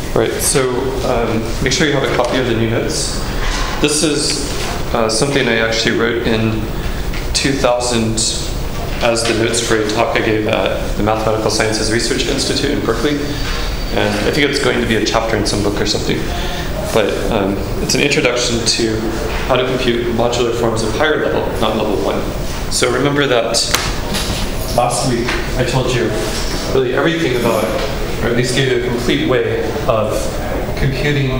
Right, so make sure you have a copy of the new notes. This is something I actually wrote in 2000 as the notes for a talk I gave at the Mathematical Sciences Research Institute in Berkeley. And I think it's going to be a chapter in some book or something. But it's an introduction to how to compute modular forms of higher level, not level 1. So remember that last week I told you really everything about, or at least gave you a complete way of computing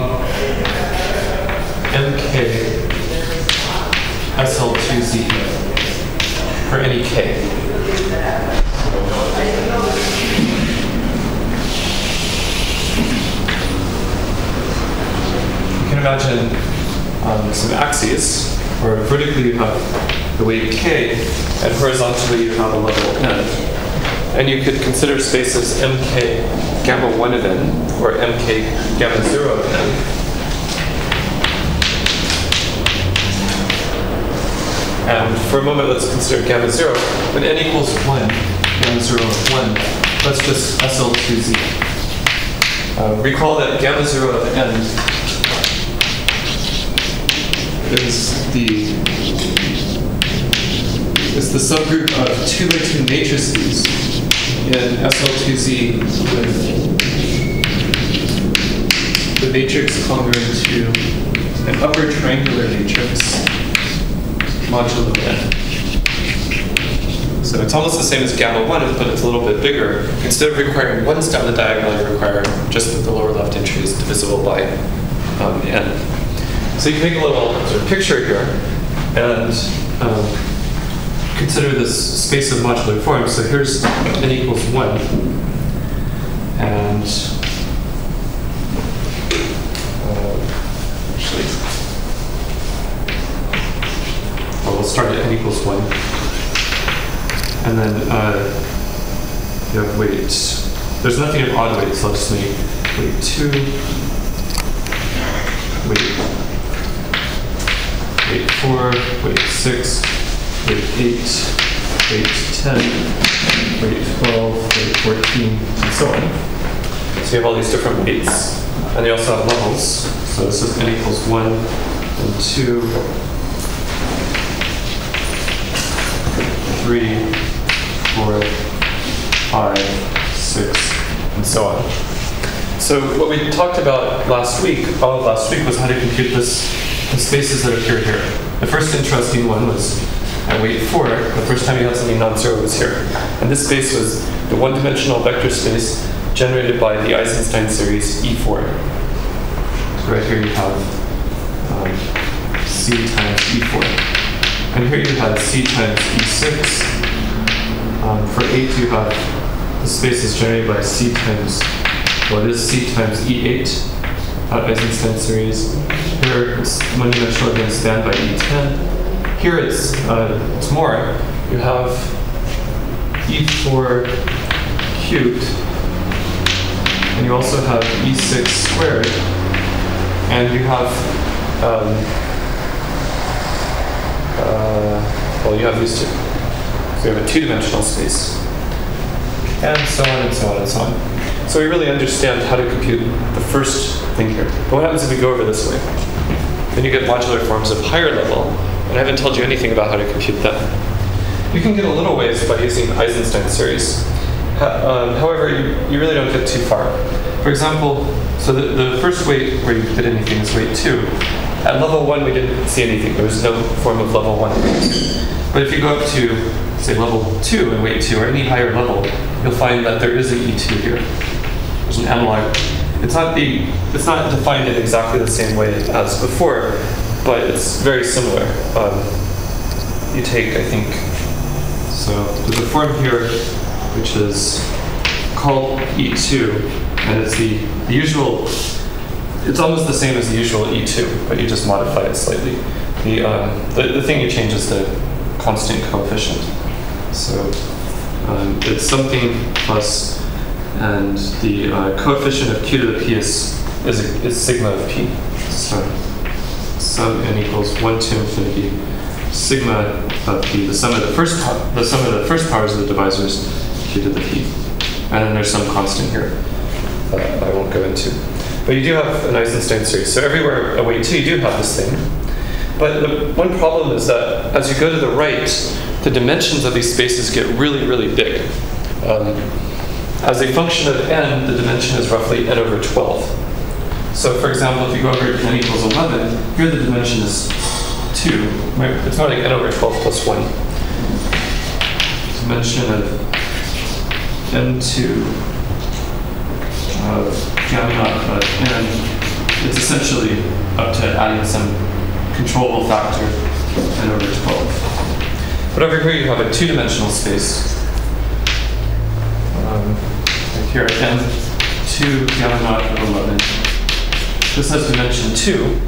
MK SL2Z for any k. You can imagine some axes where vertically you have the weight k and horizontally you have a level n. And you could consider spaces mk gamma 1 of n or mk gamma 0 of n. And for a moment, let's consider gamma 0. When n equals 1, gamma 0 of 1, that's just SL2Z. Recall that gamma 0 of n is the subgroup of 2x2 matrices in SL2Z with the matrix congruent to an upper triangular matrix modulo n. So it's almost the same as gamma 1, but it's a little bit bigger. Instead of requiring 1s down the diagonal, you require just that the lower left entry is divisible by n. So you can make a little sort of picture here and consider this space of modular forms. So here's n equals 1. And we'll start at n equals 1. And then you have weight. There's nothing of odd weight, so I'll just make weight 2, weight 4, weight 6, weight 8, weight 10, weight 12, weight 14, and so on. So you have all these different weights. And they also have levels. So this is n equals 1 and 2, 3, 4, 5, 6, and so on. So what we talked about last week, all of last week, was how to compute the spaces that appear here. The first interesting one was at weight 4, the first time you had something non-zero was here. And this space was the one-dimensional vector space generated by the Eisenstein series E4. So right here you have C times E4. And here you have C times E6. For 8 you have the space is generated by C times, well it is C times E8 Eisenstein series. Here it's one-dimensional again spanned by E10. Here it's more. You have E4 cubed, and you also have E6 squared, and you have well, you have these two. So you have a two-dimensional space, and so on and so on and so on. So we really understand how to compute the first thing here. But what happens if we go over this way? Then you get modular forms of higher level, and I haven't told you anything about how to compute them. You can get a little ways by using Eisenstein series. However, you really don't get too far. For example, so the first weight where you did anything is weight 2. At level 1, we didn't see anything. There was no form of level 1. But if you go up to, say, level 2 and weight 2, or any higher level, you'll find that there is an E2 here. There's an analog. It's not defined in exactly the same way as before, but it's very similar. You take, I think, so there's a form here which is called E2, and it's the usual. It's almost the same as the usual E2, but you just modify it slightly. The thing you change is the constant coefficient. So it's something plus, and the coefficient of q to the p is sigma of p. So sum n equals 1 to infinity sigma of p. The sum of the first powers of the divisors q to the p. And then there's some constant here that I won't go into. but you do have an Eisenstein series. So everywhere a weight 2, you do have this thing. But the one problem is that as you go to the right, the dimensions of these spaces get really, really big. As a function of n, the dimension is roughly n over 12. So for example, if you go over to n equals 11, here the dimension is 2. It's more like n over 12 plus 1. Dimension of n2 gamma naught of n. It's essentially up to adding some controllable factor n over 12. But over here you have a two-dimensional space. Like here, n2 gamma naught of 11. This has dimension 2.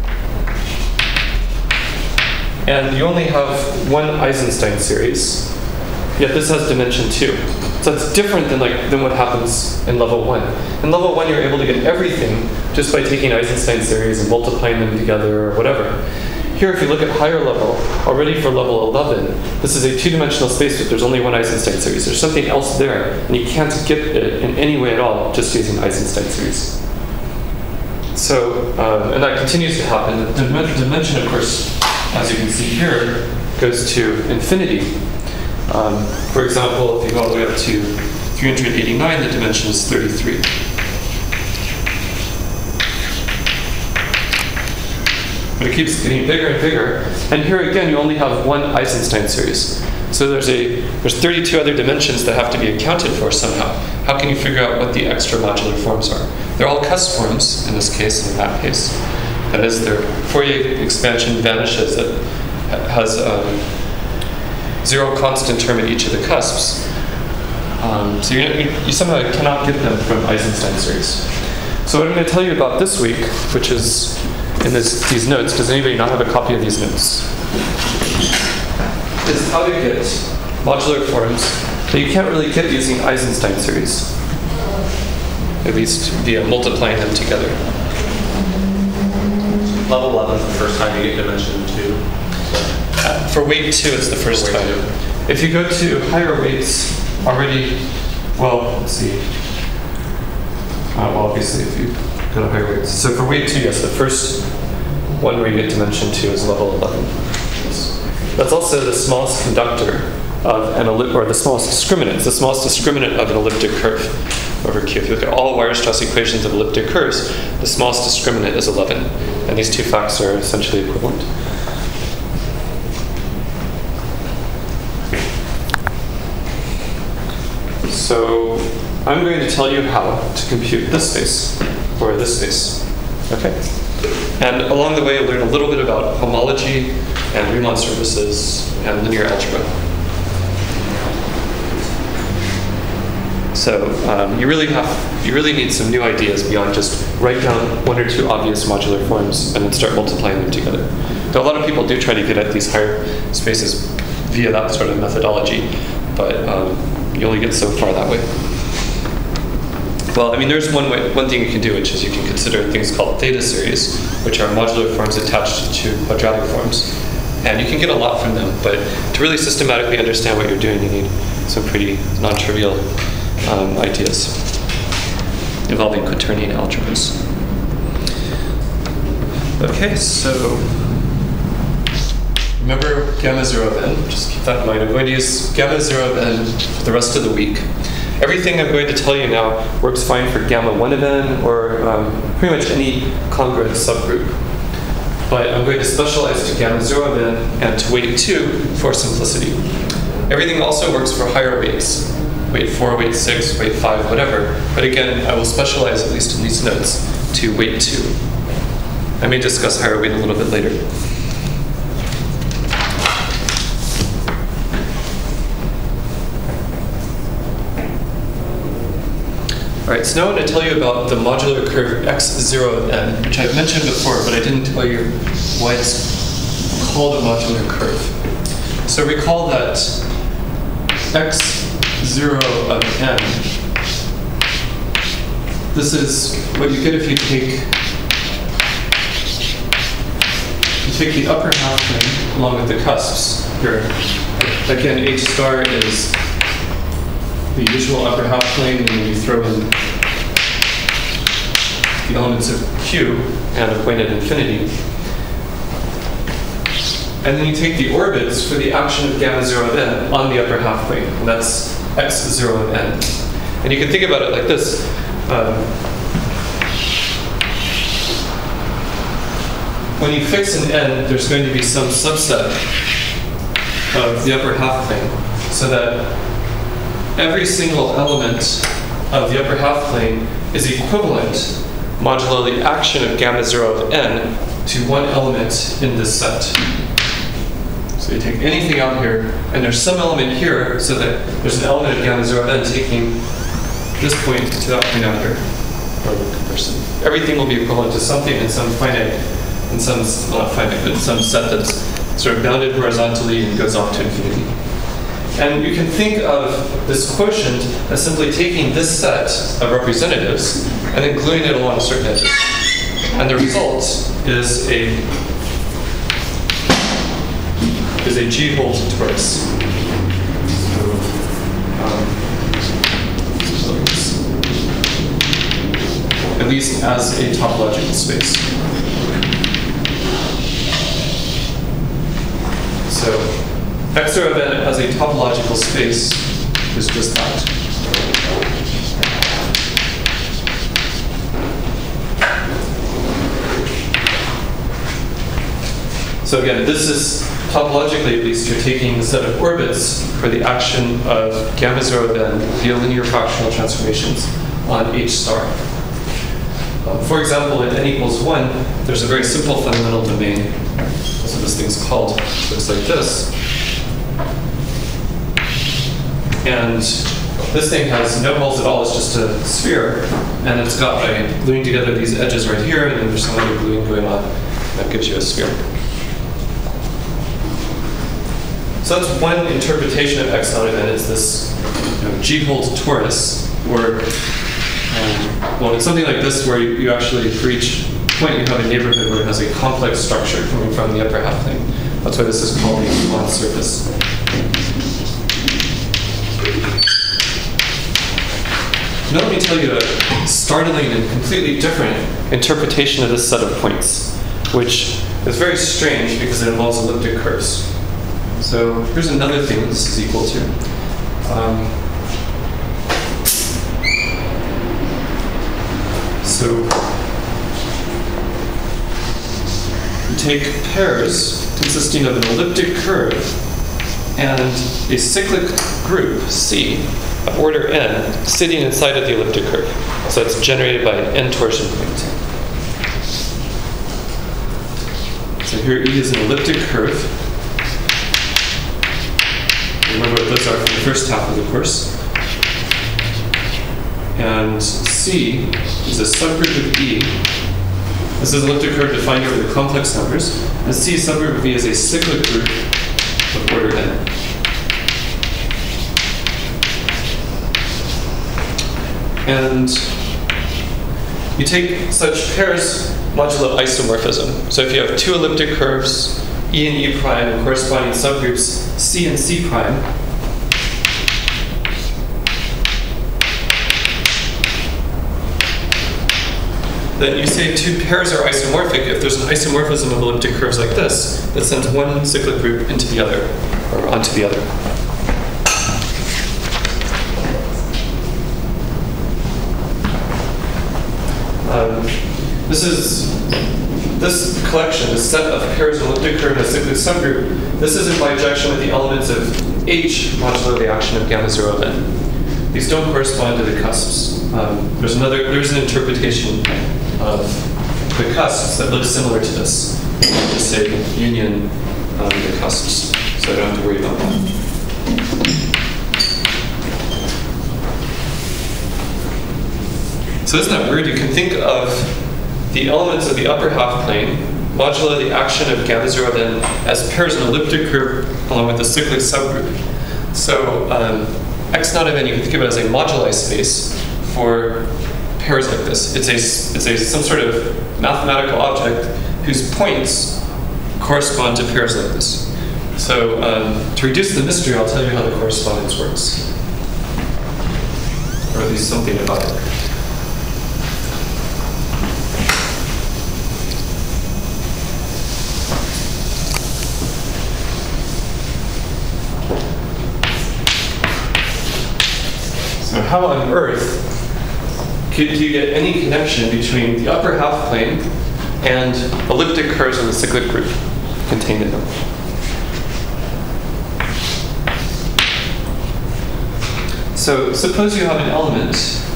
And you only have one Eisenstein series, yet this has dimension 2. So it's different than what happens in level 1. In level 1, you're able to get everything just by taking Eisenstein series and multiplying them together or whatever. Here, if you look at higher level, already for level 11, this is a two-dimensional space, but there's only one Eisenstein series. There's something else there, and you can't get it in any way at all just using Eisenstein series. So, and that continues to happen. The dimension, of course, as you can see here, goes to infinity. For example, if you go all the way up to 389, the dimension is 33. But it keeps getting bigger and bigger. And here again, you only have one Eisenstein series. So there's 32 other dimensions that have to be accounted for somehow. How can you figure out what the extra modular forms are? They're all cusp forms in this case, in that case. That is, their Fourier expansion vanishes. It has zero constant term at each of the cusps. So you somehow cannot get them from Eisenstein series. So what I'm going to tell you about this week, which is in these notes, does anybody not have a copy of these notes? Is how to get modular forms that you can't really get using Eisenstein series, at least via multiplying them together. Level 11 is the first time you get dimension 2. For weight 2, it's the first time. If you go to higher weights, already, well, let's see. Well, obviously, if you go to higher weights. So for weight 2, yes, the first one where you get dimension 2 is level 11. Yes. That's also the smallest conductor of an or the smallest discriminant. It's the smallest discriminant of an elliptic curve over Q. If you look at all Weierstrass equations of elliptic curves, the smallest discriminant is 11. And these two facts are essentially equivalent. So I'm going to tell you how to compute this space, or this space. Okay? And along the way, you'll learn a little bit about homology and Riemann surfaces and linear algebra. So you really need some new ideas beyond just write down one or two obvious modular forms and then start multiplying them together. Though a lot of people do try to get at these higher spaces via that sort of methodology, but you only get so far that way. Well, I mean, there's one thing you can do, which is you can consider things called theta series, which are modular forms attached to quadratic forms. And you can get a lot from them, but to really systematically understand what you're doing, you need some pretty non-trivial ideas involving quaternion algebras. Okay, so remember gamma 0 of n, just keep that in mind. I'm going to use gamma 0 of n for the rest of the week. Everything I'm going to tell you now works fine for gamma 1 of n or pretty much any congruent subgroup. But I'm going to specialize to gamma 0 of n and to weight 2 for simplicity. Everything also works for higher weights. Weight 4, weight 6, weight 5, whatever. But again, I will specialize, at least in these notes, to weight 2. I may discuss higher weight a little bit later. All right, so now I want to tell you about the modular curve x0 of n, which I've mentioned before, but I didn't tell you why it's called a modular curve. So recall that x0 of n, this is what you get if you take the upper half thing along with the cusps here. Again, h star is the usual upper half plane, and then you throw in the elements of Q and a point at infinity. And then you take the orbits for the action of gamma 0 of n on the upper half plane, and that's x0 of n. And you can think about it like this. When you fix an n, there's going to be some subset of the upper half plane, so that every single element of the upper half plane is equivalent modulo the action of gamma 0 of n to one element in this set. So you take anything out here, and there's some element here, so that there's an element of gamma 0 of n taking this point to that point out here. Everything will be equivalent to something in some finite, in some, well, not finite, but in some set that's sort of bounded horizontally and goes off to infinity. And you can think of this quotient as simply taking this set of representatives and then gluing it along certain edges. And the result is a G-hole torus. At least as a topological space. So x0 of n as a topological space is just that. So again, this is topologically, at least, you're taking the set of orbits for the action of gamma 0 of n via linear fractional transformations on H star. For example, in n equals 1, there's a very simple fundamental domain. So this thing's called, looks like this. And this thing has no holes at all, it's just a sphere. And it's got, by gluing together these edges right here, and then there's some other gluing going on, that gives you a sphere. So that's one interpretation of x naught of n, is this G-hole torus, where, well, it's something like this where you actually, for each point, you have a neighborhood where it has a complex structure coming from the upper half plane. That's why this is called the Iman surface. Now let me tell you a startling and completely different interpretation of this set of points, which is very strange because it involves elliptic curves. So here's another thing this is equal to. So you take pairs consisting of an elliptic curve and a cyclic group, C, of order n, sitting inside of the elliptic curve. So it's generated by an n torsion point. So here E is an elliptic curve. Remember what those are from the first half of the course. And C is a subgroup of E. This is an elliptic curve defined over the complex numbers. And C subgroup of E is a cyclic group of order n. And you take such pairs modulo isomorphism. So if you have two elliptic curves, E and E prime, and corresponding subgroups C and C prime, then you say two pairs are isomorphic if there's an isomorphism of elliptic curves like this that sends one cyclic group into the other, or onto the other. This collection, this set of pairs of elliptic curve and a cyclic subgroup, this is in bijection with the elements of H modulo the action of gamma 0 of n. These don't correspond to the cusps. There's an interpretation of the cusps that looks similar to this. Just say union the cusps, so I don't have to worry about that. So isn't that weird? You can think of the elements of the upper half plane modulo the action of gamma 0 of n as pairs in elliptic curve along with a cyclic subgroup. So x naught of n you can think of it as a moduli space for pairs like this. It's some sort of mathematical object whose points correspond to pairs like this. So to reduce the mystery, I'll tell you how the correspondence works, or at least something about it. how on earth do you get any connection between the upper half plane and elliptic curves in the cyclic group contained in them? So suppose you have an element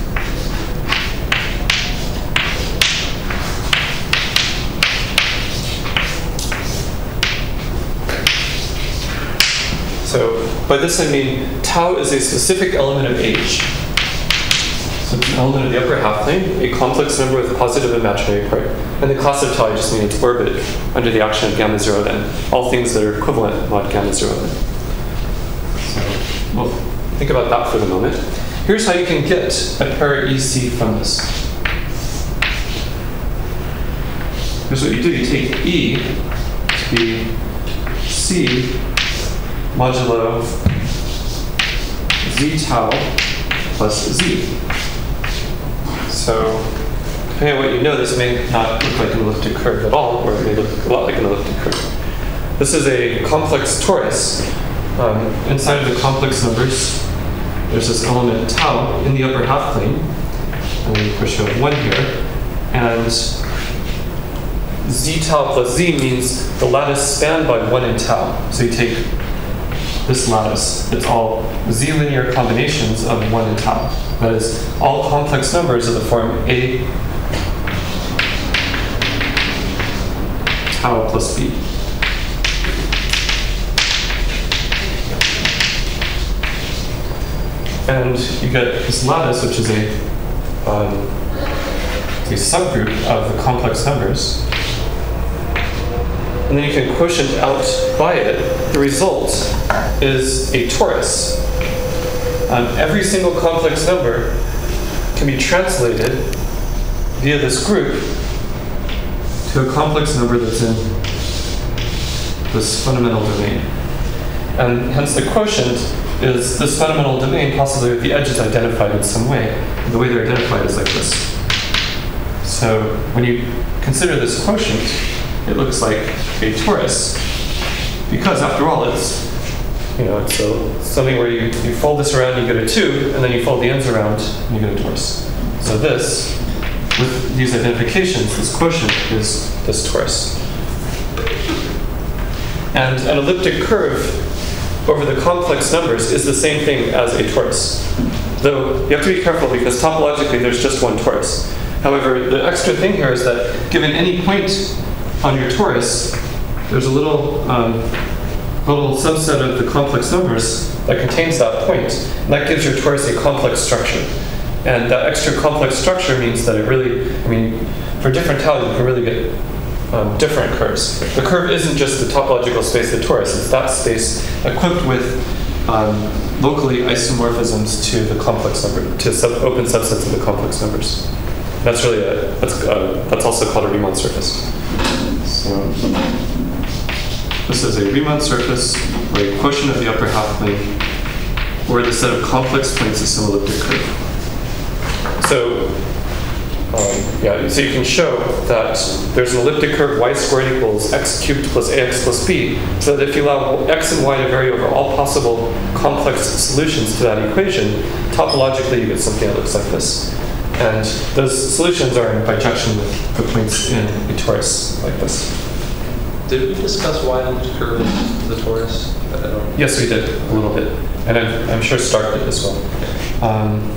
So by this I mean tau is a specific element of H. So it's an element of the upper half plane, a complex number with a positive imaginary part. And the class of tau I just mean its orbit under the action of gamma 0 then. All things that are equivalent mod gamma 0 then. So we'll think about that for the moment. Here's how you can get a pair EC from this. Here's what you do. You take E to be C modulo z tau plus z. So, depending on what you know, this may not look like an elliptic curve at all, or it may look a lot like an elliptic curve. This is a complex torus. Inside of the complex numbers, there's this element tau in the upper half plane, and we of course show 1 here, and z tau plus z means the lattice spanned by 1 in tau. So you take this lattice, it's all z linear combinations of 1 and tau. That is, all complex numbers of the form a tau plus b. And you get this lattice, which is a subgroup of the complex numbers. And then you can quotient out by it. The result is a torus. Every single complex number can be translated via this group to a complex number that's in this fundamental domain. And hence the quotient is this fundamental domain, possibly with the edges identified in some way. And the way they're identified is like this. So when you consider this quotient, it looks like a torus, because after all, it's something where you fold this around, you get a 2, and then you fold the ends around, and you get a torus. So this, with these identifications, this quotient is this torus. And an elliptic curve over the complex numbers is the same thing as a torus. Though you have to be careful because topologically there's just one torus. However, the extra thing here is that given any point on your torus, there's a little subset of the complex numbers that contains that point. And that gives your torus a complex structure. And that extra complex structure means that it really, for different tau, you can really get different curves. The curve isn't just the topological space of the torus, it's that space equipped with locally isomorphisms to the complex number, to open subsets of the complex numbers. That's really that's also called a Riemann surface. So this is a Riemann surface where a quotient of the upper half plane or the set of complex planes is some elliptic curve. So so you can show that there's an elliptic curve y squared equals x cubed plus ax plus b, so that if you allow x and y to vary over all possible complex solutions to that equation, topologically you get something that looks like this. And those solutions are in bijection with the points in a torus like this. Did we discuss why elliptic curve is the torus? Yes, we did, a little bit. And I'm sure Stark did as well.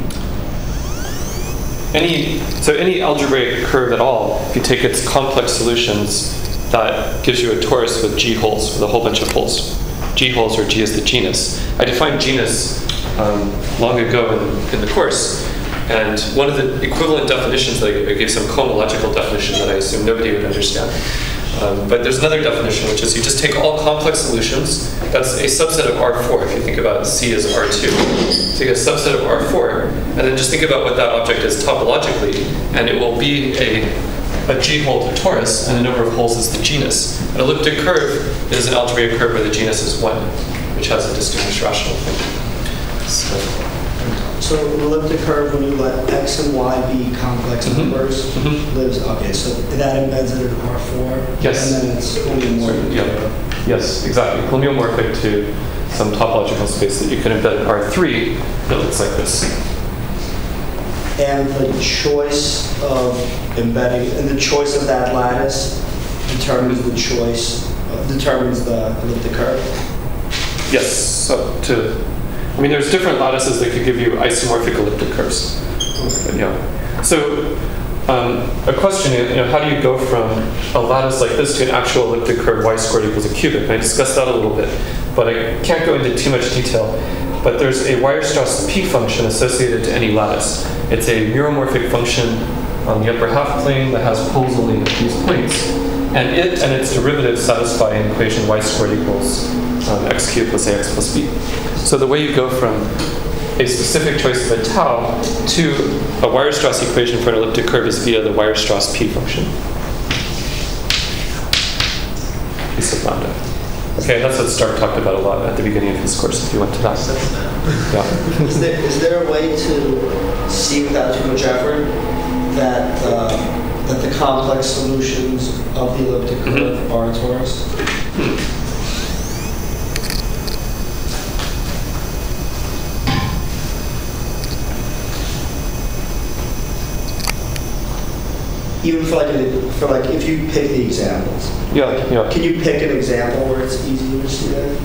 Any algebraic curve at all, if you take its complex solutions, that gives you a torus with G holes, with a whole bunch of holes. G holes, or G is the genus. I defined genus long ago in the course, and one of the equivalent definitions that I gave some cohomological definition that I assume nobody would understand. But there's another definition, which is you just take all complex solutions. That's a subset of R4, if you think about C as R2. Take a subset of R4, and then just think about what that object is topologically, and it will be a G-hole to torus, and the number of holes is the genus. An elliptic curve is an algebraic curve where the genus is 1, which has a distinguished rational thing. So an elliptic curve, when you let x and y be complex numbers, lives, okay, so that embeds it in R4, yes. And then it's homeomorphic. Yeah. Yes, exactly. Homeomorphic to some topological space that you can embed in R3 that looks like this. and the choice of embedding, and the choice of that lattice determines the elliptic curve? Yes. So there's different lattices that could give you isomorphic elliptic curves. Yeah. So a question is, how do you go from a lattice like this to an actual elliptic curve y squared equals a cubic? And I discussed that a little bit, but I can't go into too much detail. But there's a Weierstrass P function associated to any lattice. It's a meromorphic function on the upper half plane that has poles only at these points. And it and its derivative satisfy an equation y squared equals x cubed plus ax plus b. So the way you go from a specific choice of a tau to a Weierstrass equation for an elliptic curve is via the Weierstrass P function. P sub lambda. Okay, that's what Stark talked about a lot at the beginning of his course, if you went to that. Yeah. Is there a way to see without too much effort that the complex solutions of the elliptic curve are a torus? Even for if you pick the examples. Yeah. Can you pick an example where it's easier to see that?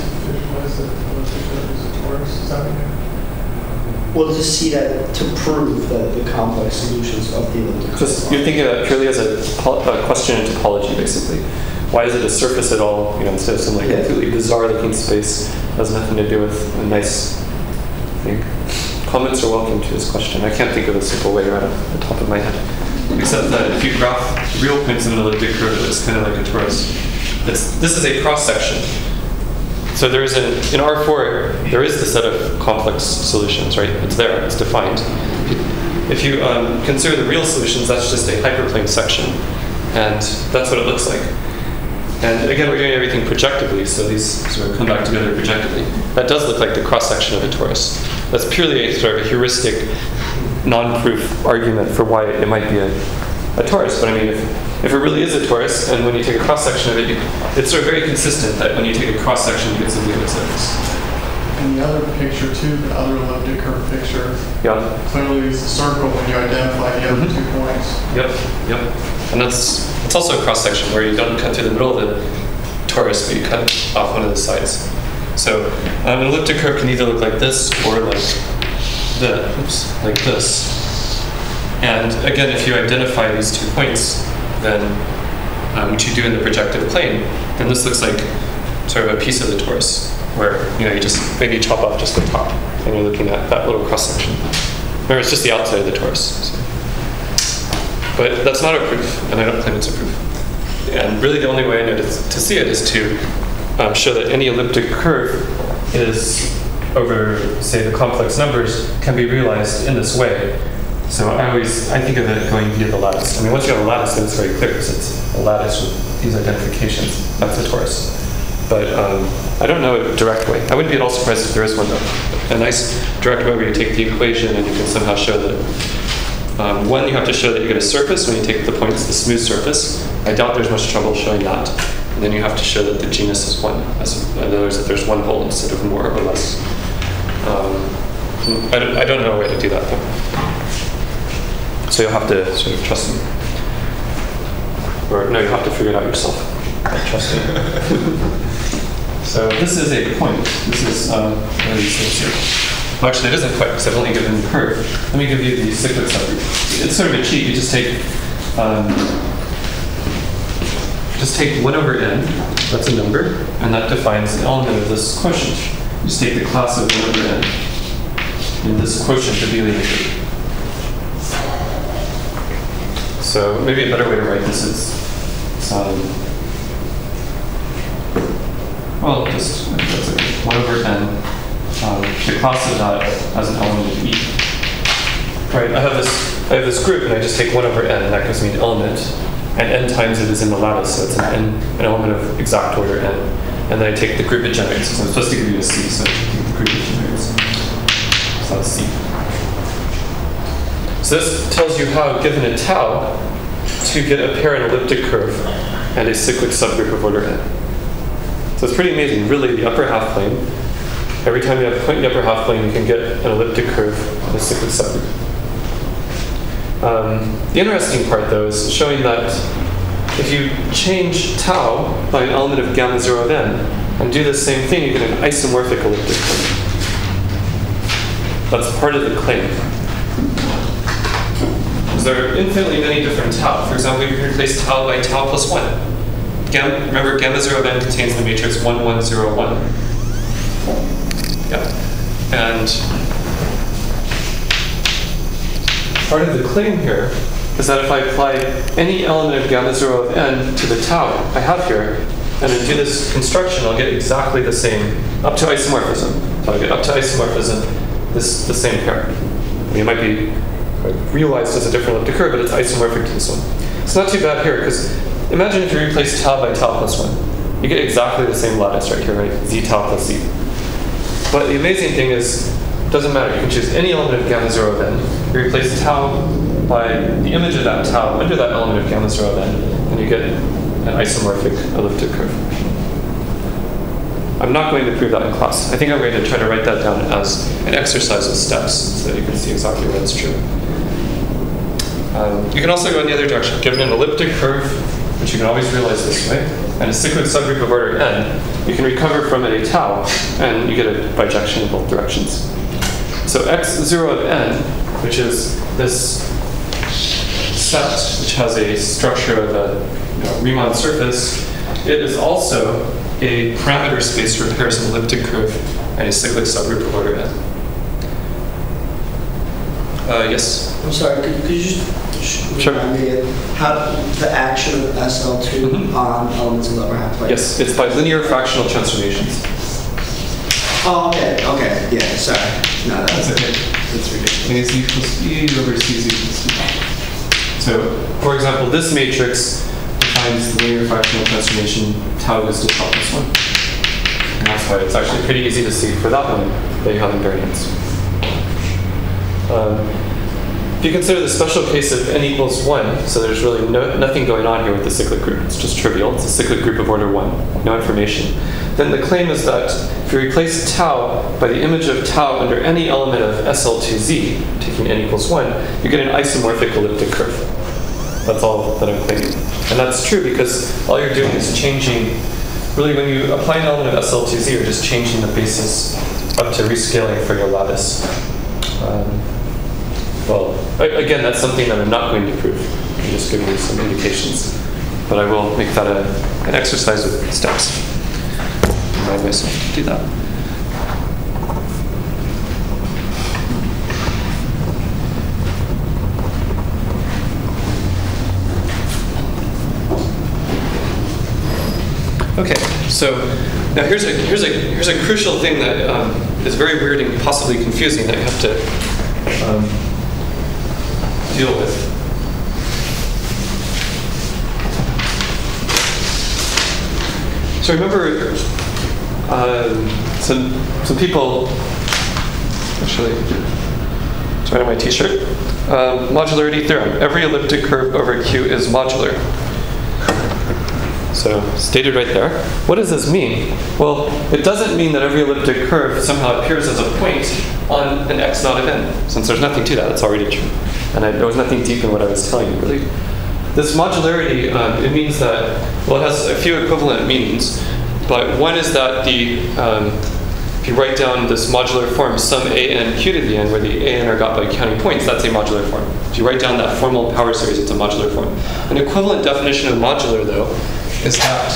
Well, to see that, to prove that the complex solutions of the elliptic curve. You're thinking of it purely as a question in topology, basically. Why is it a surface at all? Instead of some completely bizarre-looking space, has nothing to do with a nice thing. Comments are welcome to this question. I can't think of a simple way right off the top of my head. Except that if you graph real points in an elliptic curve, it's kind of like a torus. This is a cross-section. So in R4, there is the set of complex solutions, right? It's there, it's defined. If you consider the real solutions, that's just a hyperplane section. And that's what it looks like. And again, we're doing everything projectively, so these sort of come back together projectively. That does look like the cross-section of a torus. That's purely a sort of a heuristic, non-proof argument for why it might be a torus. But if it really is a torus, and when you take a cross-section of it, it's sort of very consistent that when you take a cross-section, you get something that looks like this. And the other picture too, the other elliptic curve picture, clearly is a circle when you identify the other 2 points. Yep. And it's also a cross-section where you don't cut through the middle of the torus, but you cut off one of the sides. So an elliptic curve can either look like this or like this. And again, if you identify these 2 points, then which you do in the projective plane, then this looks like sort of a piece of the torus, where you just maybe chop off just the top, and you're looking at that little cross section. Remember, it's just the outside of the torus. So. But that's not a proof, and I don't claim it's a proof. And really, the only way I know to see it is to show that any elliptic curve is over, say, the complex numbers can be realized in this way. So I think of it going via the lattice. Once you have a lattice, then it's very clear because it's a lattice with these identifications. That's a torus. But I don't know a direct way. I wouldn't be at all surprised if there is one, though. A nice direct way where you take the equation and you can somehow show that. One, you have to show that you get a surface when you take the points, the smooth surface. I doubt there's much trouble showing that. And then you have to show that the genus is 1. In other words, that there's one hole instead of more or less. I don't know a way to do that, though. So you'll have to sort of trust me. Or no, you'll have to figure it out yourself. Trust me. So this is a point. This is one of these things here. Well, actually, it isn't quite, because I've only given the curve. Let me give you the cyclic subgroup. It's sort of a cheat. You just take 1 over n, that's a number, and that defines the element of this quotient. You just take the class of 1 over n, and this quotient to be the group. So maybe a better way to write this is, just 1 over n. The class of that as an element of E. Right, I have this group, and I just take 1 over n, and that gives me an element, and n times it is in the lattice, so it's an element of exact order n. And then I take the group it generates, so I'm supposed to give you a C, so I take the group it generates. So that's C. So this tells you how, given a tau, to get a pair in elliptic curve and a cyclic subgroup of order n. So it's pretty amazing. Really, the upper half plane, every time you have a point in the upper half plane, you can get an elliptic curve and a cyclic subgroup. The interesting part, though, is showing that if you change tau by an element of gamma 0 of n and do the same thing, you get an isomorphic elliptic curve. That's part of the claim. Because there are infinitely many different tau. For example, you can replace tau by tau plus 1. Remember, gamma 0 of n contains the matrix 1, 1, 0, 1. Yeah. And part of the claim here is that if I apply any element of gamma 0 of n to the tau I have here, and then do this construction, I'll get exactly the same, up to isomorphism. So I'll get up to isomorphism, the same pair. I mean, it might be realized as a different elliptic curve, but it's isomorphic to this one. It's not too bad here, because imagine if you replace tau by tau plus 1. You get exactly the same lattice right here, right? Z tau plus z. But the amazing thing is, it doesn't matter. You can choose any element of gamma 0 of n. You replace tau by the image of that tau under that element of gamma 0 of n, and you get an isomorphic elliptic curve. I'm not going to prove that in class. I think I'm going to try to write that down as an exercise with steps so that you can see exactly where that's true. You can also go in the other direction. Given an elliptic curve, which you can always realize this way, and a cyclic subgroup of order n, you can recover from it a tau, and you get a bijection in both directions. So x0 of n, which is this set which has a structure of a Riemann surface, it is also a parameter space for pairs of an elliptic curve and a cyclic subgroup of order n. Yes? I'm sorry, could you just remind me how the action of SL2 on elements of the upper half plane? Yes, it's by linear fractional transformations. Oh, okay, yeah, sorry. No, That's okay. That's ridiculous. AZ plus B over CZ plus B. So, for example, this matrix defines the linear fractional transformation tau goes to tau plus 1. And that's why it's actually pretty easy to see for that one that you have invariance. If you consider the special case of n equals 1, so there's really nothing going on here with the cyclic group, it's just trivial, it's a cyclic group of order 1, no information, then the claim is that if you replace tau by the image of tau under any element of SL2Z, taking n equals 1, you get an isomorphic elliptic curve. That's all that I'm claiming. And that's true because all you're doing is changing, really when you apply an element of SL2Z, you're just changing the basis up to rescaling for your lattice. Well, again, that's something that I'm not going to prove. I'm just giving you some indications. But I will make that an exercise with steps. Remind myself to do that. Okay, so now here's a crucial thing that is very weird and possibly confusing that you have to deal with. So remember, some people, actually, it's right on my t-shirt, modularity theorem. Every elliptic curve over Q is modular. So, stated right there. What does this mean? Well, it doesn't mean that every elliptic curve somehow appears as a point on an x naught of n, since there's nothing to that, it's already true. And there was nothing deep in what I was telling you, really. This modularity, it means that, well, it has a few equivalent meanings, but one is that if you write down this modular form, sum a n q to the n, where the a n are got by counting points, that's a modular form. If you write down that formal power series, it's a modular form. An equivalent definition of modular, though, is that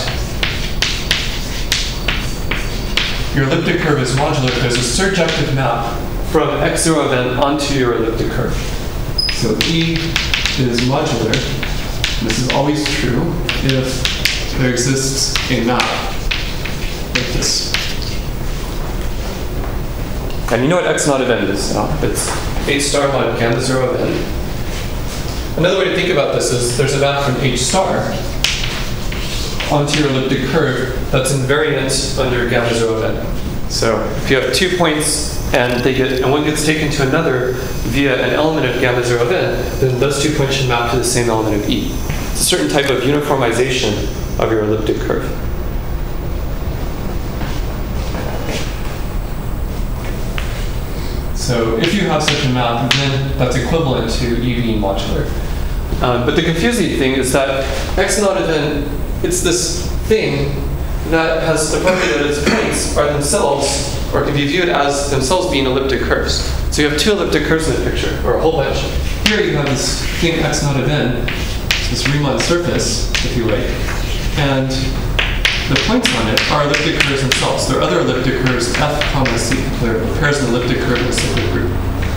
your elliptic curve is modular if there's a surjective map from x0 of n onto your elliptic curve. So E is modular. This is always true if there exists a map like this. And you know what x naught of n is now? It's H star mod gamma 0 of n. Another way to think about this is there's a map from H star onto your elliptic curve that's invariant under gamma 0 of n. So if you have 2 points and one gets taken to another via an element of gamma 0 of n, then those 2 points should map to the same element of E. It's a certain type of uniformization of your elliptic curve. So if you have such a map, then that's equivalent to EV modular. But the confusing thing is that X naught event, it's this thing that has the property that its points are themselves, or can be viewed as themselves being elliptic curves. So you have two elliptic curves in the picture, or a whole bunch. Here you have this thing X naught event, this Riemann surface, if you like, and the points on it are elliptic curves themselves. There are other elliptic curves, F comma C, where pairs an elliptic curve in a cyclic group.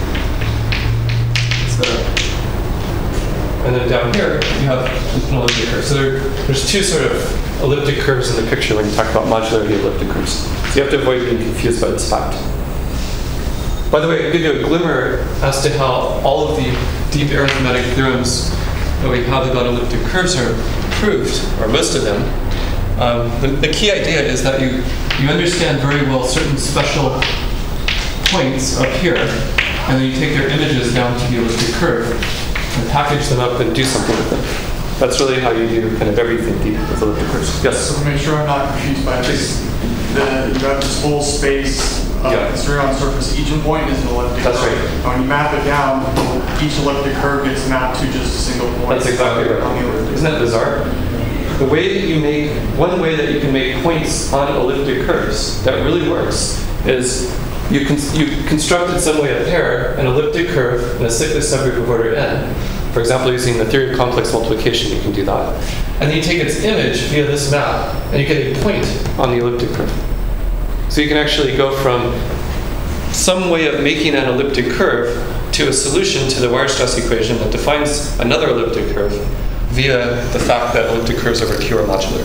And then down here, you have an elliptic curve. So there's two sort of elliptic curves in the picture when you talk about modularity of elliptic curves. So you have to avoid being confused by this fact. By the way, I'll give you a glimmer as to how all of the deep arithmetic theorems that we have about elliptic curves are proved, or most of them. The key idea is that you understand very well certain special points up here, and then you take their images down to the elliptic curve and package them up and do something with them. That's really how you do kind of everything deep with elliptic curves. Yes? So to make sure I'm not confused by this, you have this whole space of this Riemann surface. Each point is an elliptic curve. That's right. And when you map it down, each elliptic curve gets mapped to just a single point. That's exactly right. Isn't that bizarre? The way that you make, one way that you can make points on elliptic curves that really works is you constructed some way to pair an elliptic curve and a cyclic subgroup of order n. For example, using the theory of complex multiplication, you can do that. And then you take its image via this map, and you get a point on the elliptic curve. So you can actually go from some way of making an elliptic curve to a solution to the Weierstrass equation that defines another elliptic curve via the fact that elliptic curves over Q are modular.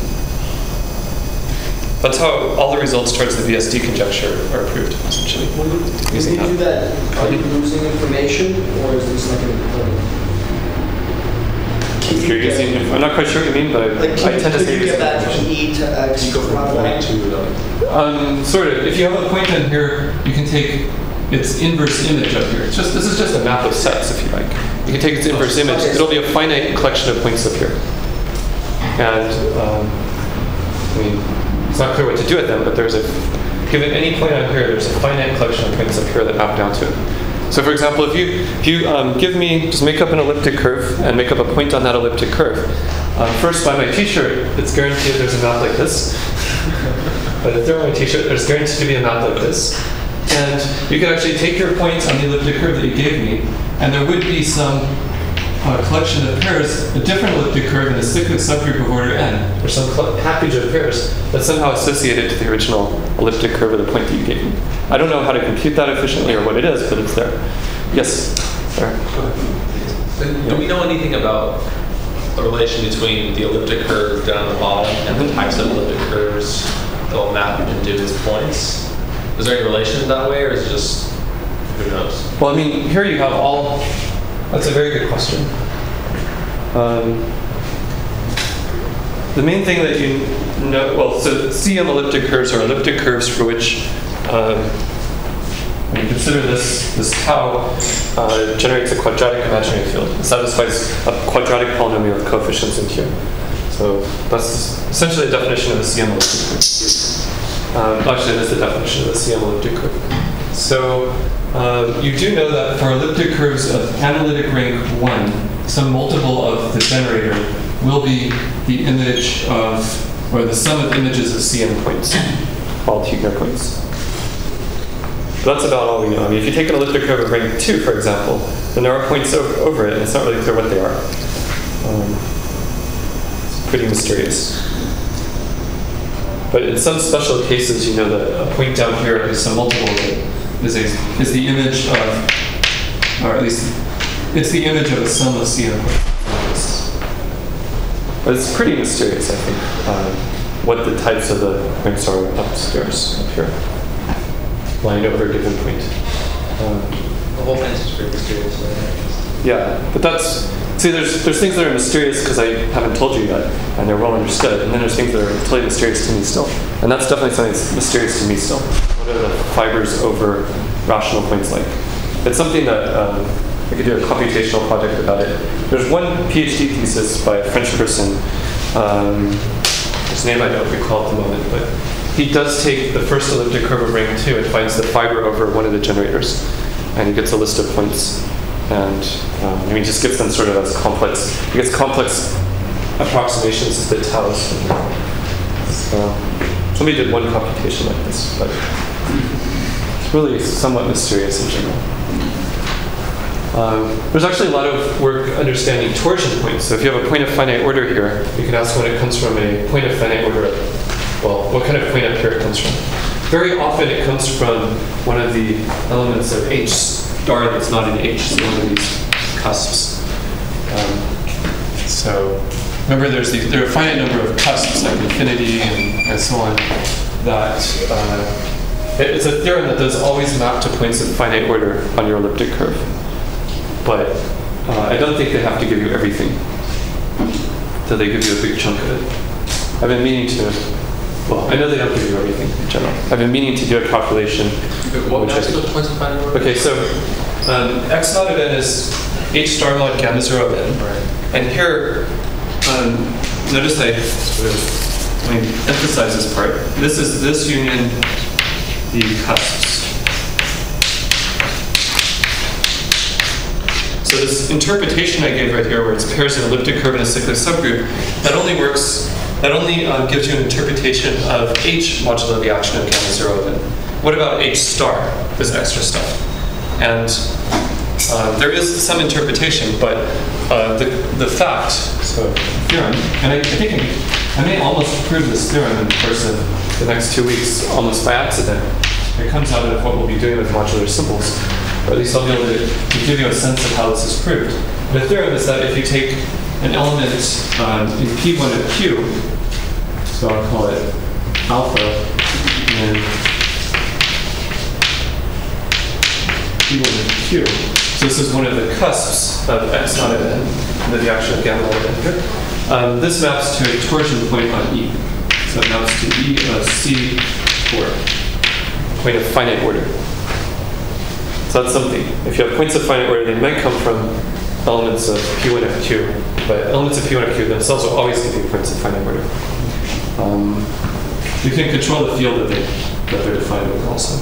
That's how all the results towards the VSD conjecture are proved, essentially. When you do that, are you losing information, or is this like If you're using, I'm not quite sure what you mean, but like I tend to say you get back from E to X? You go from point to sort of. If you have a point in here, you can take its inverse image up here. This is just a map of sets, if you like. You can take its inverse image. It'll be a finite collection of points up here. And I mean, it's not clear what to do with them, but given any point on here, there's a finite collection of points up here that map down to it. So for example, if you give me, just make up an elliptic curve and make up a point on that elliptic curve. First, by my t-shirt, it's guaranteed there's a map like this. By the third on my t-shirt, there's guaranteed to be a map like this. And you could actually take your points on the elliptic curve that you gave me, and there would be some collection of pairs, a different elliptic curve in a cyclic subgroup of order n, or some package of pairs that's somehow associated to the original elliptic curve of the point that you gave me. I don't know how to compute that efficiently or what it is, but it's there. Yes? Sorry. Go ahead. Do we know anything about the relation between the elliptic curve down at the bottom and the types of elliptic curves that will map into its points? Is there any relation that way, or is it just, who knows? Well, I mean, here you have all. That's a very good question. The main thing that you know, well, so CM elliptic curves are elliptic curves for which, when you consider this tau generates a quadratic imaginary field. It satisfies a quadratic polynomial with coefficients in Q. So that's essentially the definition of a CM elliptic curve. Actually, it is the definition of a CM elliptic curve. So you do know that for elliptic curves of analytic rank 1, some multiple of the generator will be the image of, or the sum of images of CM points, called Hübner points. But that's about all we know. I mean, if you take an elliptic curve of rank 2, for example, then there are points over it, and it's not really clear what they are. It's pretty mysterious. But in some special cases, you know that a point down here is some multiple of it. Is the image of, or at least it's the image of a sum of CM points. But it's pretty mysterious, I think, what the types of the points are upstairs, up here, lying over a given point. The whole thing is pretty mysterious, right? Yeah, but there's things that are mysterious because I haven't told you yet, and they're well understood, and then there's things that are totally mysterious to me still. And that's definitely something that's mysterious to me still. What are the fibers over rational points like? It's something that I could do a computational project about it. There's one PhD thesis by a French person, his name I don't recall at the moment, but he does take the first elliptic curve of ring 2 and finds the fiber over one of the generators. And he gets a list of points. And he just gets them sort of as complex. He gets complex approximations as the taus. So somebody did one computation like this, but it's really somewhat mysterious in general. There's actually a lot of work understanding torsion points. So if you have a point of finite order here, you can ask when it comes from a point of finite order, well, what kind of point up here it comes from. Very often it comes from one of the elements of H star that's not in H, so one of these cusps. So remember there are a finite number of cusps, like infinity and so on, that it's a theorem that does always map to points of finite order on your elliptic curve. But I don't think they have to give you everything. So they give you a big chunk of it. I've been meaning to, well, I know they don't give you everything in general. I've been meaning to do a calculation. What maps to points of finite order? Okay, so x naught of n is h star mod gamma 0 of n. Right. And here, notice I sort of emphasize this part. This is this union the cusps. So this interpretation I gave right here, where it's pairs an elliptic curve and a cyclic subgroup, that only gives you an interpretation of H modulo the action of gamma 0 of n. What about H star, this extra stuff? And there is some interpretation, but the fact, so theorem, and I think I may almost prove this theorem in the course of the next 2 weeks, almost by accident. It comes out of what we'll be doing with modular symbols. Or at least I'll be able to give you a sense of how this is proved. The theorem is that if you take an element in P1 of Q, so I'll call it alpha, and P1 of Q. So this is one of the cusps of x naught of n, and then the action of gamma naught of n here. This maps to a torsion point on E. So it maps to E of C4, point of finite order. So that's something. If you have points of finite order, they might come from elements of P1 of Q, but elements of P1 of Q themselves will always give you points of finite order. You can control the field that they're defined with also.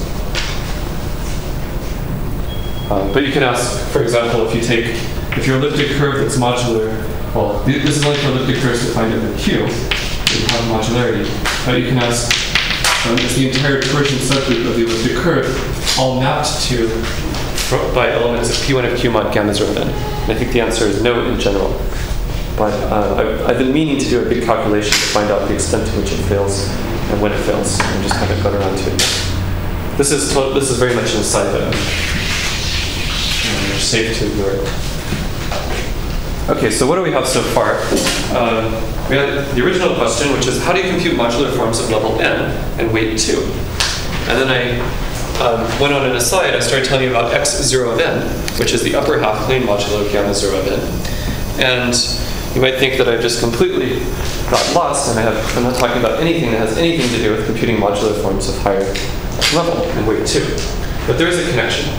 But you can ask, for example, if your elliptic curve that's modular, well, this is only for elliptic curves defined in Q, you have modularity. But you can ask, is the entire torsion subgroup of the elliptic curve all mapped to by elements of P1 of Q mod gamma 0 of n? And I think the answer is no in general. But I've been meaning to do a big calculation to find out the extent to which it fails and when it fails. I just haven't got around to it. This is very much inside the safe to ignore it. Okay, so what do we have so far? We had the original question, which is how do you compute modular forms of level n and weight 2? And then I went on an aside, I started telling you about x0 of n, which is the upper half plane modulo gamma 0 of n. And you might think that I've just completely got lost, and I'm not talking about anything that has anything to do with computing modular forms of higher level and weight 2. But there is a connection.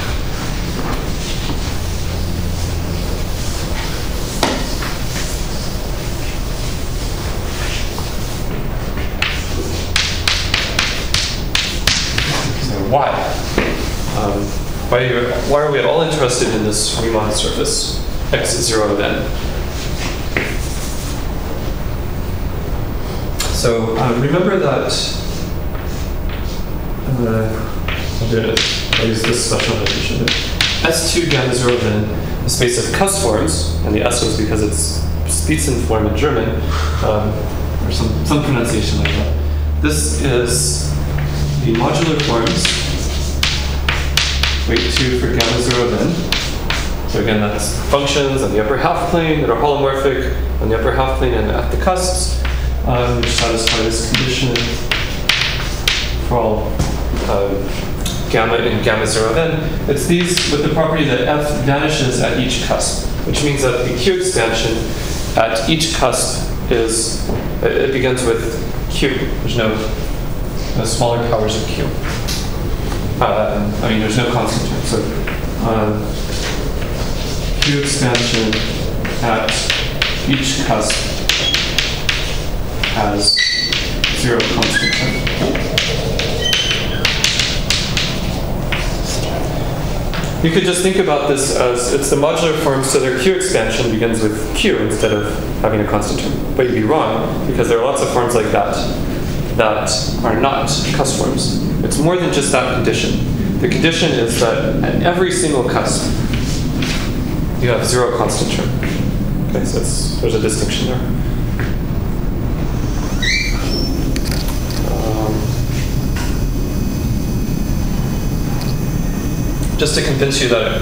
Why? Why are we at all interested in this Riemann surface, x0 of n? So remember that, I'll use this special notation. S2 gamma 0 of n, the space of cusp forms, and the S was because it's Spitzenform in German, or some pronunciation like that. This is the modular forms, weight 2 for gamma 0 of n. So again, that's functions on the upper half plane that are holomorphic on the upper half plane and at the cusps, which satisfy this condition for all gamma in gamma 0 of n. It's these with the property that f vanishes at each cusp, which means that the Q expansion at each cusp it begins with Q. There's no smaller powers of Q. There's no constant term. So Q expansion at each cusp has 0 constant term. You could just think about this as it's the modular form, so their Q expansion begins with Q instead of having a constant term. But you'd be wrong, because there are lots of forms like that that are not cusp forms. It's more than just that condition. The condition is that at every single cusp, you have zero constant term. Okay, so there's a distinction there. Just to convince you that,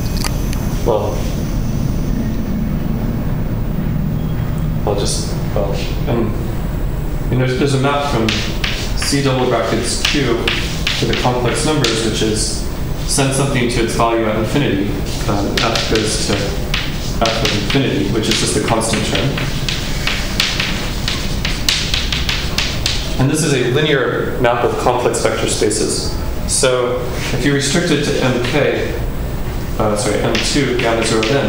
there's a map from C double brackets Q to the complex numbers, which is send something to its value at infinity. F goes to F of infinity, which is just a constant term. And this is a linear map of complex vector spaces. So if you restrict it to M2 gamma 0 then,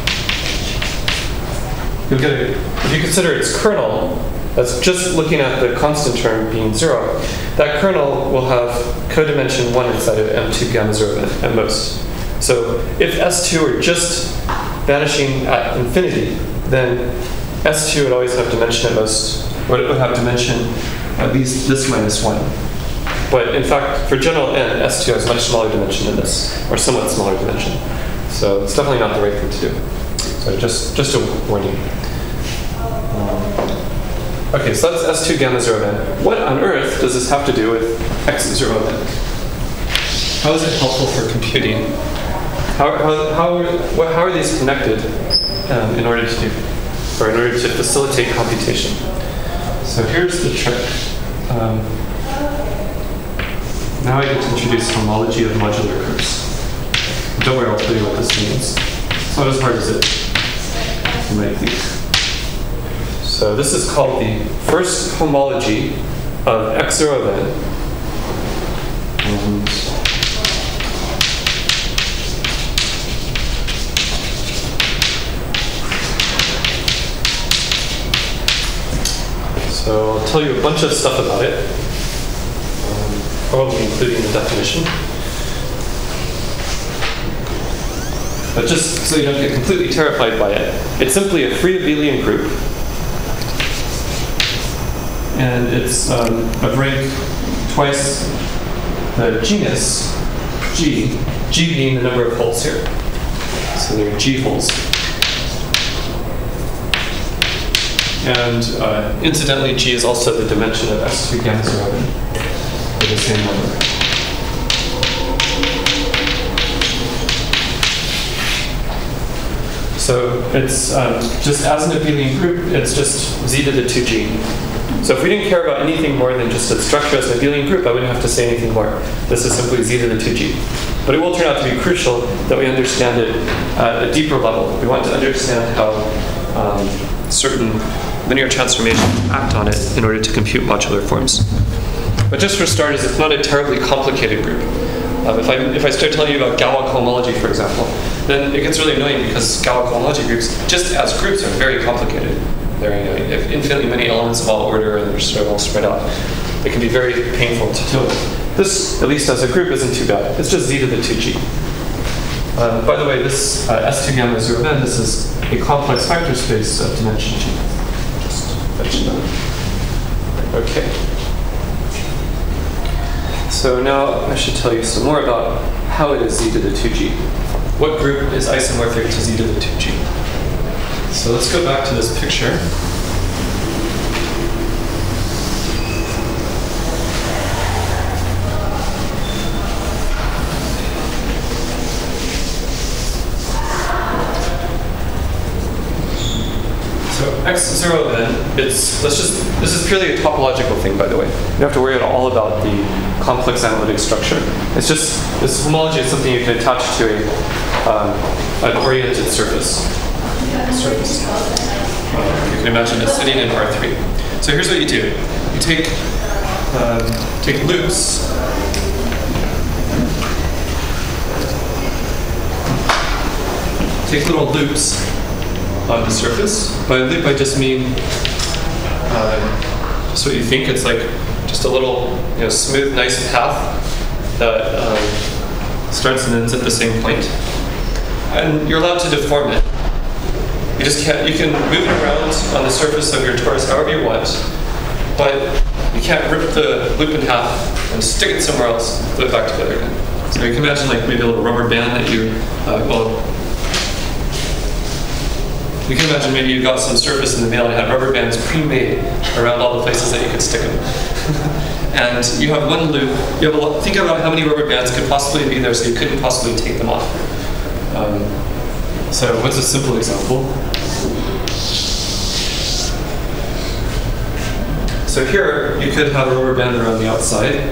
you'll get if you consider its kernel, that's just looking at the constant term being 0, that kernel will have codimension 1 inside of M2 gamma 0 at most. So if S2 were just vanishing at infinity, then S2 would always have dimension at most, or it would have dimension at least this minus 1. But in fact, for general n, S2 has much smaller dimension than this, or somewhat smaller dimension. So it's definitely not the right thing to do. So just a warning. Okay, so that's S2 gamma 0 then. What on earth does this have to do with X0 then? How is it helpful for computing? How are these connected in order to facilitate computation? So here's the trick. Now I get to introduce homology of modular curves. Don't worry, I'll tell you what this means. It's not as hard as you might think. So this is called the first homology of X0 then. And so I'll tell you a bunch of stuff about it. Probably including the definition. But just so you don't get completely terrified by it, it's simply a free abelian group. And it's of rank twice the genus G, G being the number of holes here. So there are G holes. And incidentally, G is also the dimension of S2 gamma 0 for the same number. So it's just as an abelian group, it's just Z to the 2G. So if we didn't care about anything more than just its structure as an abelian group, I wouldn't have to say anything more. This is simply Z to the 2G. But it will turn out to be crucial that we understand it at a deeper level. We want to understand how certain linear transformations act on it in order to compute modular forms. But just for starters, it's not a terribly complicated group. If I start telling you about Galois cohomology, for example, then it gets really annoying because Galois cohomology groups, just as groups, are very complicated. There are infinitely many elements of all order, and they're sort of all spread out. It can be very painful to deal with. This, at least as a group, isn't too bad. It's just Z to the 2G. By the way, this S2 gamma 0 then, this is a complex vector space of dimension G. Just mention that. Okay. So now I should tell you some more about how it is Z to the 2G. What group is isomorphic to Z to the 2G? So let's go back to this picture. So X0 then, this is purely a topological thing, by the way. You don't have to worry at all about the complex analytic structure. It's just, this homology is something you can attach to an oriented surface. You can imagine it sitting in R3. So here's what you do. You take loops. Take little loops on the surface. By loop, I just mean just what you think. It's like just a little, smooth, nice path that starts and ends at the same point. And you're allowed to deform it. You just can't. You can move it around on the surface of your torus however you want, but you can't rip the loop in half and stick it somewhere else and put it back together again. So you can imagine like maybe a little rubber band that you, you can imagine maybe you got some surface in the mail and had rubber bands pre-made around all the places that you could stick them. And you have one loop. You have think about how many rubber bands could possibly be there, so you couldn't possibly take them off. So what's a simple example? So here you could have a rubber band around the outside.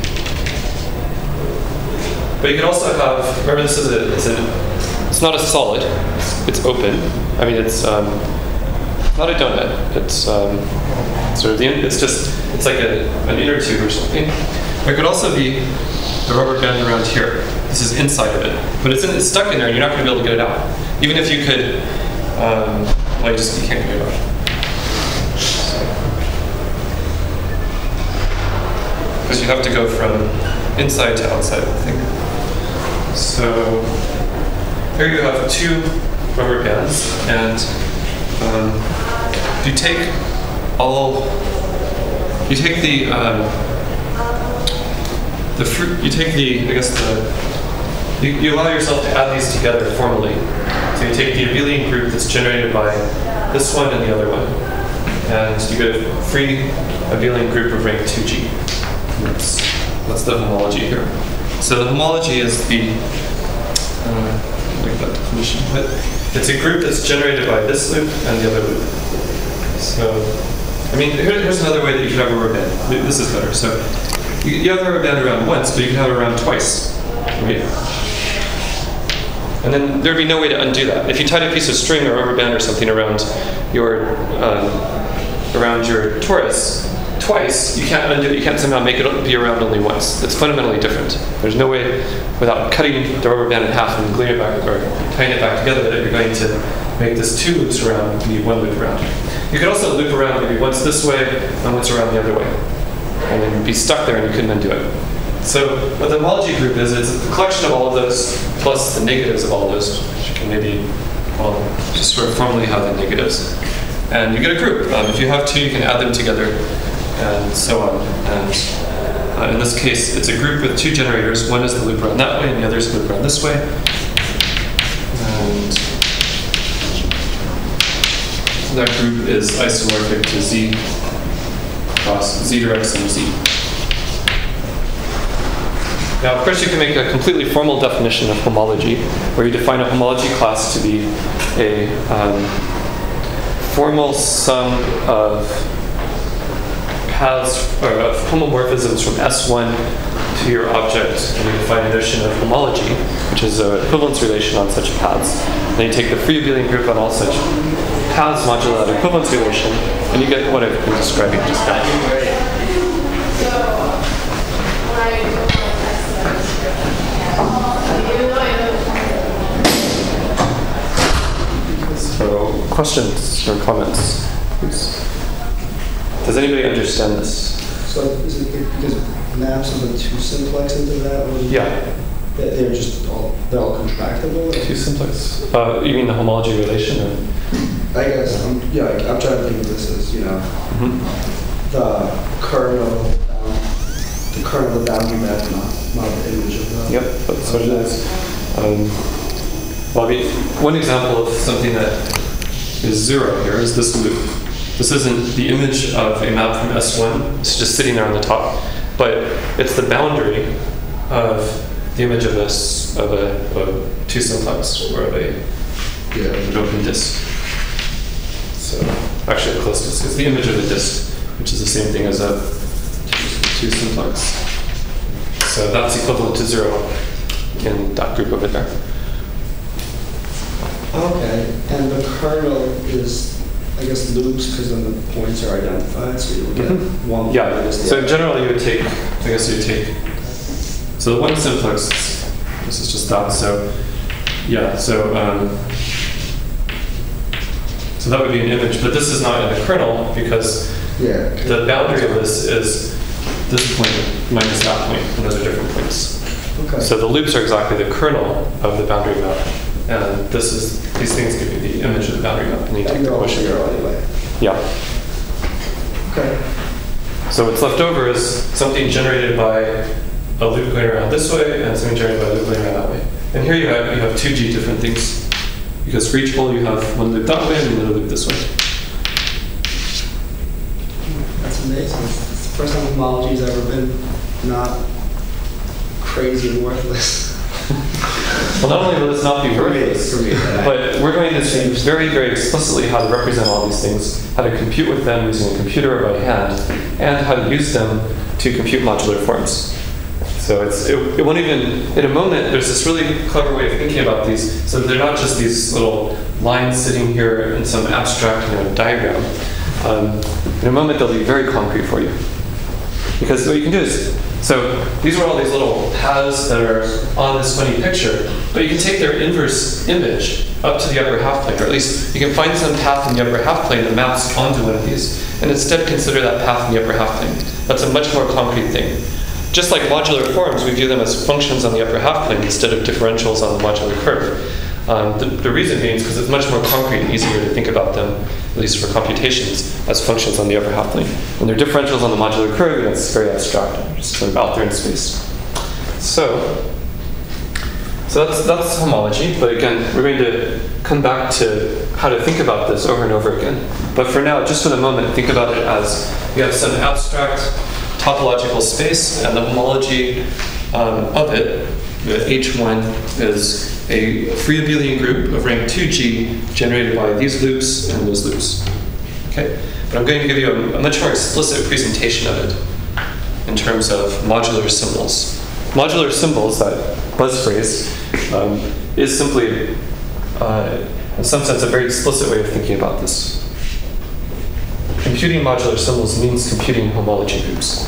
But you can also have, remember this is it's not a solid, it's open. I mean, it's not a donut. It's sort of it's like an inner tube or something. Or it could also be the rubber band around here. This is inside of it. But it's stuck in there and you're not going to be able to get it out. Even if you could, you can't get it out. Because you have to go from inside to outside of the thing. So here you have two rubber bands, and you take you allow yourself to add these together formally. So you take the abelian group that's generated by this one and the other one, and you get a free abelian group of rank 2G. That's the homology here. So the homology is like that definition, but it's a group that's generated by this loop and the other loop. So, I mean, here's another way that you could have a rubber band. This is better. So, you have the rubber band around once, but you can have it around twice, right? And then there'd be no way to undo that. If you tied a piece of string or rubber band or something around your torus twice, you can't undo it. You can't somehow make it be around only once. It's fundamentally different. There's no way, without cutting the rubber band in half and gluing it back or tying it back together, that you're going to make this two loops around be one loop around. You could also loop around maybe once this way and once around the other way, and then be stuck there and you couldn't undo it. So what the homology group is, it's a collection of all of those plus the negatives of all of those, which you can maybe, just sort of formally have the negatives. And you get a group. If you have two, you can add them together, and so on. And in this case, it's a group with two generators. One is the loop around that way, and the other is the loop around this way. And that group is isomorphic to Z across Z directs and Z. Now, of course, you can make a completely formal definition of homology, where you define a homology class to be a formal sum of paths or of homomorphisms from S1 to your object, and you define a notion of homology, which is an equivalence relation on such paths. Then you take the free abelian group on all such paths modulo that equivalence relation, and you get what I've been describing just now. So, questions or comments, please? Does anybody understand this? So is it because maps of the two simplex into that? Or yeah. They're all contractible? Two simplex? You mean the homology relation? Or? I guess, I'm trying to think of this as, the kernel of the boundary map, not the image of that. Yep, that's what it is. Well, I mean, one example of something that is zero here is this loop. This isn't the image of a map from S1. It's just sitting there on the top. But it's the boundary of the image of a two simplex or of an open disk. So actually, the closest is the image of a disk, which is the same thing as a two simplex. So that's equivalent to zero in that group over there. Okay, and the kernel is, I guess, loops because then the points are identified, so you'll get one. Yeah, so generally you would take, so the one simplex, this is just that, so that would be an image, but this is not in the kernel because the boundary of this is this point minus that point, and those are different points. Okay. So the loops are exactly the kernel of the boundary map, and these things give you the image of the boundary map, and you take the They're all quotient. zero anyway. Yeah. Okay. So what's left over is something generated by a loop going around this way, and something generated by a loop going around that way. And here you have 2G different things, because for each pole you have one loop that way and another loop this way. That's amazing. It's the first time homology's ever been not crazy and worthless. Well, not only will this not be worthless, but we're going to see very, very explicitly how to represent all these things, how to compute with them using a computer or by hand, and how to use them to compute modular forms. So it won't even, in a moment, there's this really clever way of thinking about these, so that they're not just these little lines sitting here in some abstract diagram. In a moment, they'll be very concrete for you. Because what you can do is, so these are all these little paths that are on this funny picture, but you can take their inverse image up to the upper half plane, or at least you can find some path in the upper half plane that maps onto one of these, and instead consider that path in the upper half plane. That's a much more concrete thing. Just like modular forms, we view them as functions on the upper half plane instead of differentials on the modular curve. The reason being is because it's much more concrete and easier to think about them, at least for computations, as functions on the upper half plane. When they're differentials on the modular curve, and it's very abstract, just sort of out there in space. So that's homology, but again, we're going to come back to how to think about this over and over again. But for now, just for the moment, think about it as you have some abstract topological space, and the homology of it, the H1, is a free abelian group of rank 2G generated by these loops and those loops. Okay? But I'm going to give you a much more explicit presentation of it in terms of modular symbols. Modular symbols, that buzz phrase, is simply, in some sense, a very explicit way of thinking about this. Computing modular symbols means computing homology groups.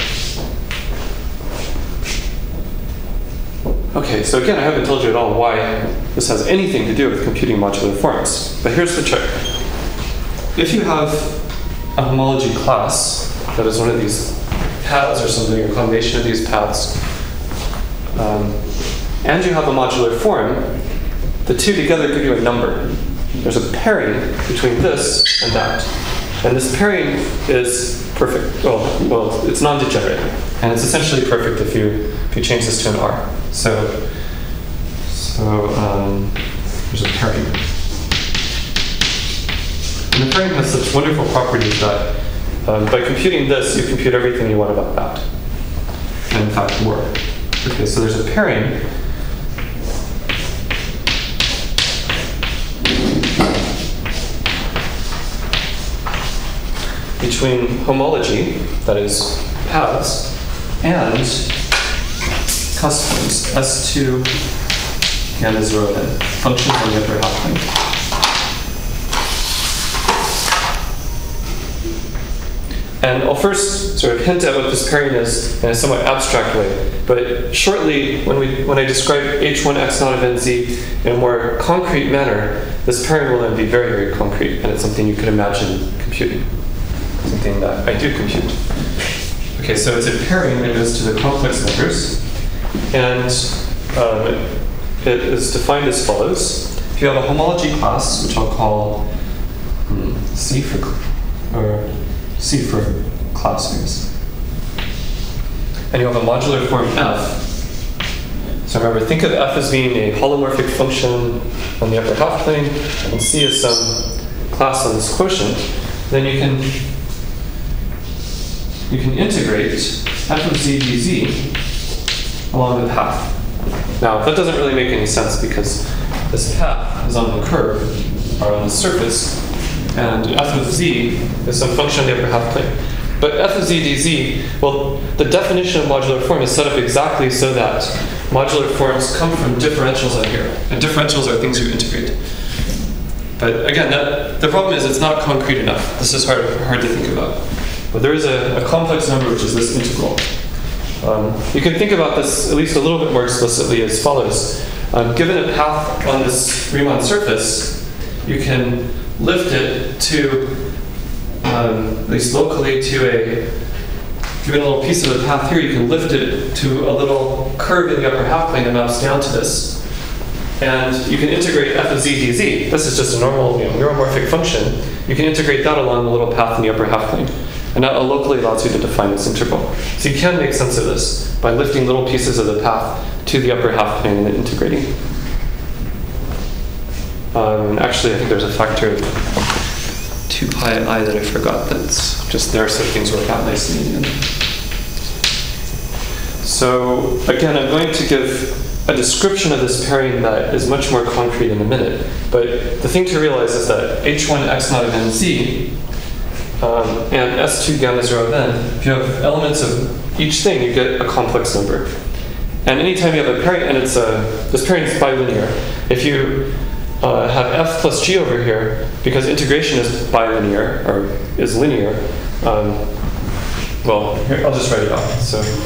Okay, so again, I haven't told you at all why this has anything to do with computing modular forms. But here's the trick. If you have a homology class that is one of these paths or something, or a combination of these paths, and you have a modular form, the two together give you a number. There's a pairing between this and that. And this pairing is perfect. Well, it's non-degenerate. And it's essentially perfect if you change this to an R. So there's a pairing. And the pairing has such wonderful properties that by computing this, you compute everything you want about that. And in fact, more. Okay, so there's a pairing. Between homology, that is paths, and customs, S2 gamma 0 n, functions on the upper half plane. And I'll first sort of hint at what this pairing is in a somewhat abstract way. But shortly, when I describe H1x0 of nz in a more concrete manner, this pairing will then be very, very concrete, and it's something you could imagine computing. Something that I do compute. Okay, so it's a pairing that goes to the complex numbers, and it is defined as follows. If you have a homology class, which I'll call C for class, I guess, and you have a modular form F. So remember, think of F as being a holomorphic function on the upper half plane, and C is some class on this quotient. Then you can integrate f of z dz along the path. Now, that doesn't really make any sense because this path is on the curve, or on the surface, and f of z is some function on the upper half plane. But f of z dz, well, the definition of modular form is set up exactly so that modular forms come from differentials on here, and differentials are things you integrate. But again, the problem is it's not concrete enough. This is hard to think about. But there is a complex number, which is this integral. You can think about this at least a little bit more explicitly as follows. Given a path on this Riemann surface, you can lift it to, at least locally, to given a little piece of the path here, you can lift it to a little curve in the upper half plane that maps down to this. And you can integrate f of z dz. This is just a normal neuromorphic function. You can integrate that along the little path in the upper half plane. And that locally allows you to define this integral. So you can make sense of this by lifting little pieces of the path to the upper half plane and then integrating. Actually, I think there's a factor of 2 pi I that I forgot that's just there, so things work out nicely in the end. So again, I'm going to give a description of this pairing that is much more concrete in a minute. But the thing to realize is that h1 x naught of nz and s2 gamma 0 of n, if you have elements of each thing, you get a complex number. And anytime you have a pairing, and this pairing is bilinear. If you have f plus g over here, because integration is bilinear, or is linear, well, here, I'll just write it off.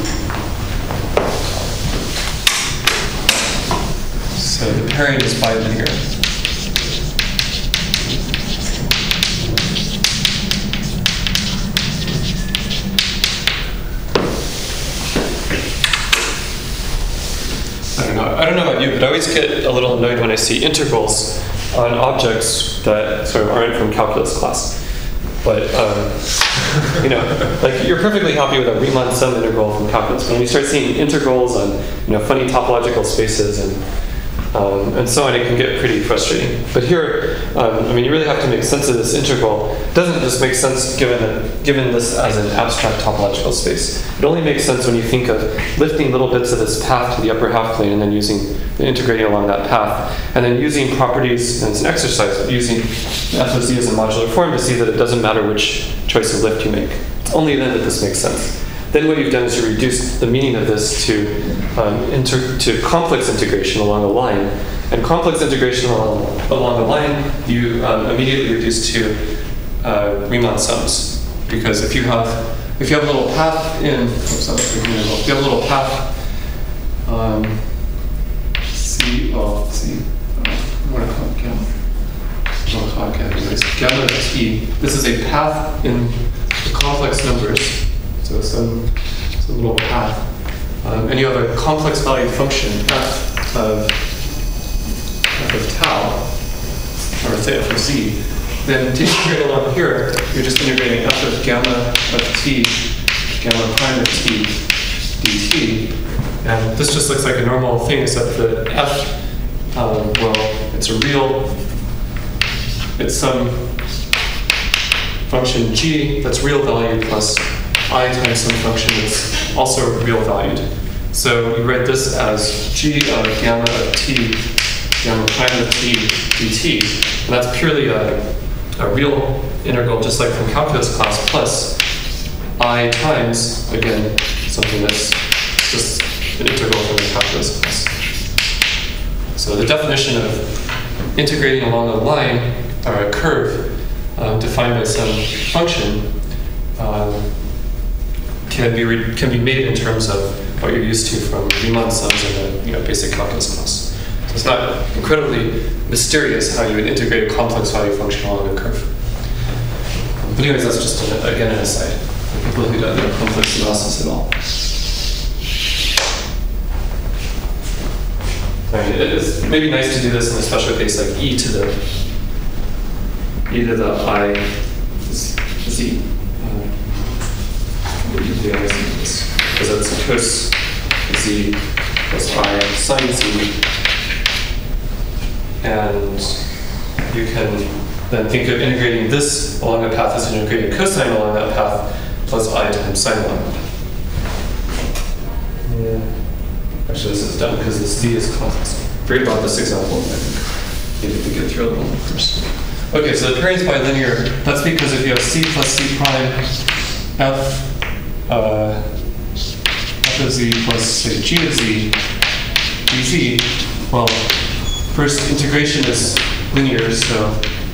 So the pairing is bilinear. I don't know about you, but I always get a little annoyed when I see integrals on objects that sort of aren't from calculus class. But, like you're perfectly happy with a Riemann sum integral from calculus. But when you start seeing integrals on, funny topological spaces and so on, it can get pretty frustrating. But here, you really have to make sense of this integral. It doesn't just make sense given this as an abstract topological space. It only makes sense when you think of lifting little bits of this path to the upper half plane and then integrating along that path, and then using properties, and it's an exercise, using f of z as a modular form to see that it doesn't matter which choice of lift you make. It's only then that this makes sense. Then what you've done is you reduce the meaning of this to complex integration along a line. And complex integration along a line, you immediately reduce to Riemann sums. Because if you have a little path if you have a little path, I'm going to call it gamma of t. This is a path in the complex numbers. So some little path. And you have a complex valued function, f of tau, or say f of z. Then to integrate along here, you're just integrating f of gamma of t, gamma prime of t, dt. And this just looks like a normal thing, except that f, it's some function g that's real valued plus I times some function that's also real valued. So we write this as g of gamma of t, gamma prime of t dt. And that's purely a real integral, just like from calculus class, plus I times, again, something that's just an integral from the calculus class. So the definition of integrating along a line, or a curve, defined by some function, can be made in terms of what you're used to from Riemann sums in the basic calculus class. So it's not incredibly mysterious how you would integrate a complex value function along a curve. But anyways, that's just again an aside for people who don't know complex analysis at all. It is maybe nice to do this in a special case like e to the I z. Because that's cos z plus I sine z. And you can then think of integrating this along a path as integrating cosine along that path plus I times sine along that path. Yeah. Actually, this is dumb because this z is complex. Forget about this example. I think needed to get through a little bit first. Okay, so the pairing is bilinear. That's because if you have c plus c prime f of z plus say g of z dz, well, first integration is linear, so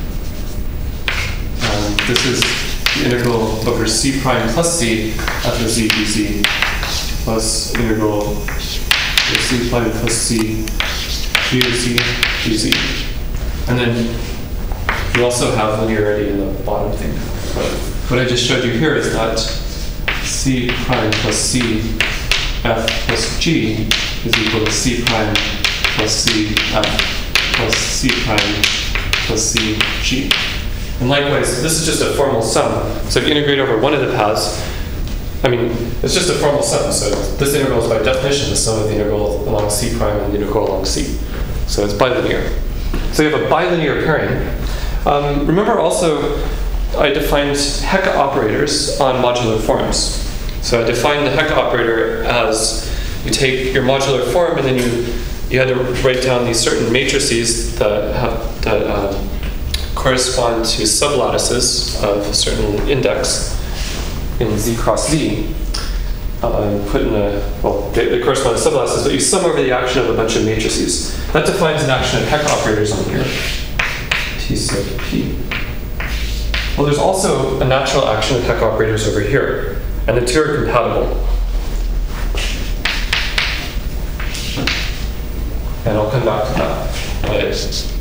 this is the integral over c prime plus c f of z dz plus integral over c prime plus c g of z dz. And then you also have linearity in the bottom thing. But what I just showed you here is not C prime plus C F plus G is equal to C prime plus C F plus C prime plus C G. And likewise, this is just a formal sum. So if you integrate over one of the paths, I mean, it's just a formal sum. So this integral is by definition the sum of the integral along C prime and the integral along C. So it's bilinear. So you have a bilinear pairing. Remember also, I defined Hecke operators on modular forms. So I defined the Hecke operator as you take your modular form and then you had to write down these certain matrices that correspond to sublattices of a certain index in Z cross Z. Put in they correspond to sublattices, but you sum over the action of a bunch of matrices. That defines an action of Hecke operators on here. T sub P. Well, there's also a natural action of Hecke operators over here, and the two are compatible. And I'll come back to that. But,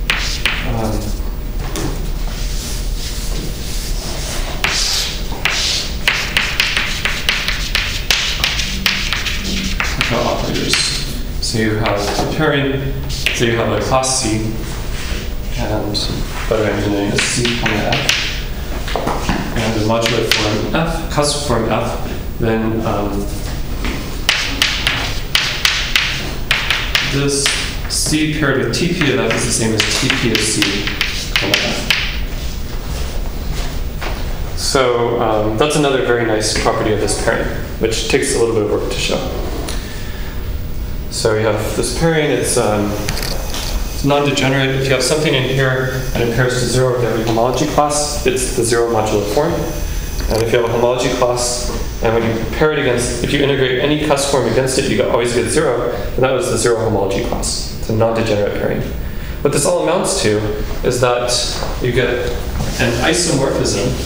Hecke operators. So you have a pairing, so you have a class C, and by the way, I'm doing a C, F. And the modular form F, cusp form F, then this C paired with TP of F is the same as TP of C, F. So that's another very nice property of this pairing, which takes a little bit of work to show. So we have this pairing, it's non-degenerate. If you have something in here and it pairs to 0 with every homology class, it's the 0 modular form. And if you have a homology class, and when you pair it against, if you integrate any cusp form against it, you always get 0, and that was the 0 homology class. It's a non-degenerate pairing. What this all amounts to is that you get an isomorphism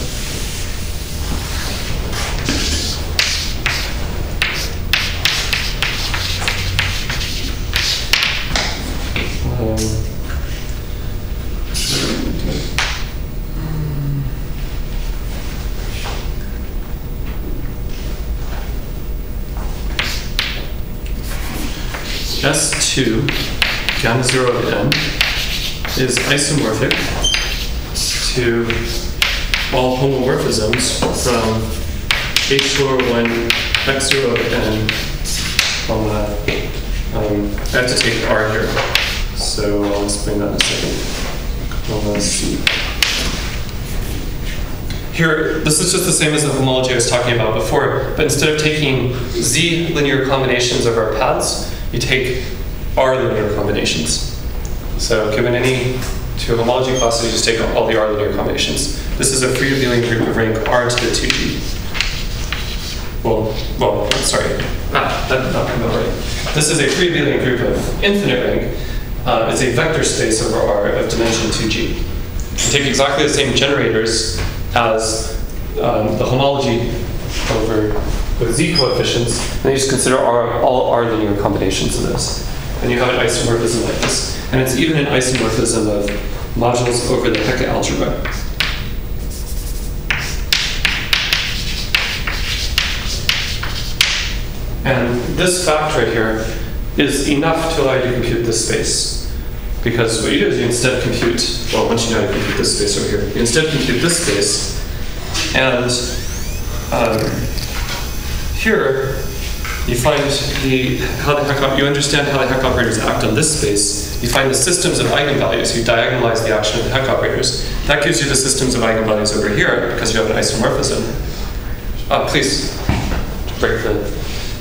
S2 gamma 0 of n is isomorphic to all homomorphisms from h lower 1 x0 of n, I have to take R here, so I'll explain that in a second. C. Here, this is just the same as the homology I was talking about before, but instead of taking Z linear combinations of our paths, you take R linear combinations. So given any two homology classes, you just take all the R linear combinations. This is a free abelian group of rank R to the 2G. Well, sorry. That did not come out right. This is a free abelian group of infinite rank. It's a vector space over R of dimension 2G. You take exactly the same generators as the homology over with Z coefficients, and you just consider all R linear combinations of this. And you have an isomorphism like this. And it's even an isomorphism of modules over the Hecke algebra. And this fact right here is enough to allow you to compute this space. Because what you do is you instead compute, well, once you know how to compute this space over here, you instead compute this space, and here you find you understand how the Hecke operators act on this space. You find the systems of eigenvalues. You diagonalize the action of the Hecke operators. That gives you the systems of eigenvalues over here because you have an isomorphism. Please break the.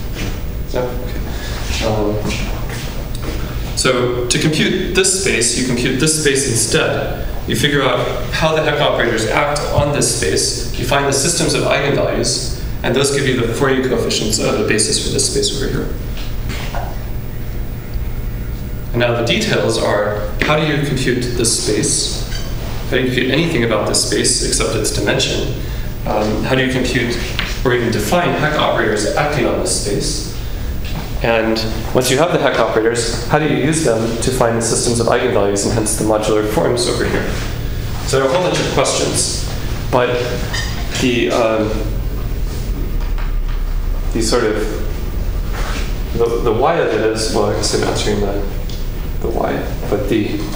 No? Okay. So to compute this space, you compute this space instead. You figure out how the Hecke operators act on this space. You find the systems of eigenvalues, and those give you the Fourier coefficients of the basis for this space over here. And now the details are, how do you compute this space? How do you compute anything about this space except its dimension? How do you compute or even define Hecke operators acting on this space? And once you have the Hecke operators, how do you use them to find the systems of eigenvalues and hence the modular forms over here? So there are a whole bunch of questions, but the sort of, the why of it is, well, I guess I'm answering the why, but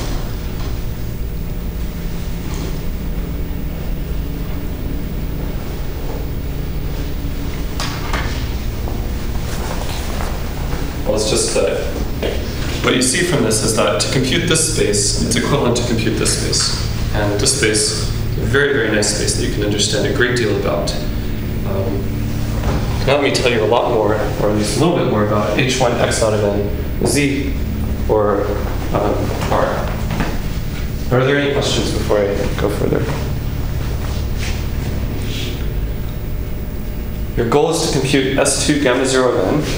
well, it's just that what you see from this is that to compute this space, it's equivalent to compute this space. And this space is a very, very nice space that you can understand a great deal about. Now let me tell you a lot more, or at least a little bit more about h1 x out of n z, or r. Are there any questions before I go further? Your goal is to compute S2 gamma 0 of n,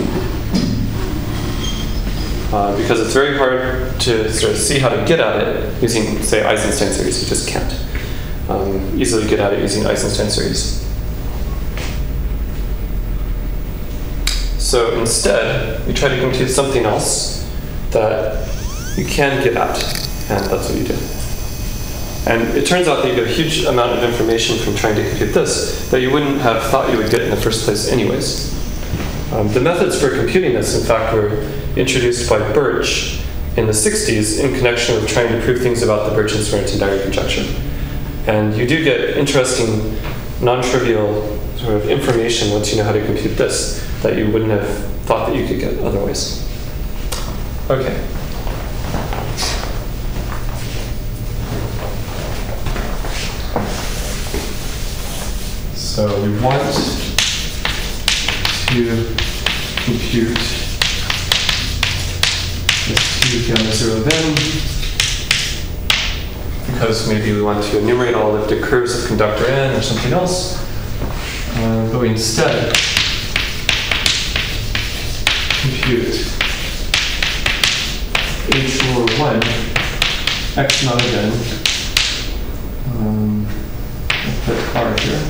because it's very hard to sort of see how to get at it using, say, Eisenstein series. You just can't easily get at it using Eisenstein series. So instead, you try to compute something else that you can get at, and that's what you do. And it turns out that you get a huge amount of information from trying to compute this that you wouldn't have thought you would get in the first place anyways. The methods for computing this, in fact, were introduced by Birch in the 60s in connection with trying to prove things about the Birch-Swearingen diary conjecture. And you do get interesting, non-trivial sort of information once you know how to compute this that you wouldn't have thought that you could get otherwise. Okay. So we want to compute this 2 gamma 0 of n, because maybe we want to enumerate all elliptic curves of conductor n or something else. But we instead compute h over 1 x naught of n. I'll put r here.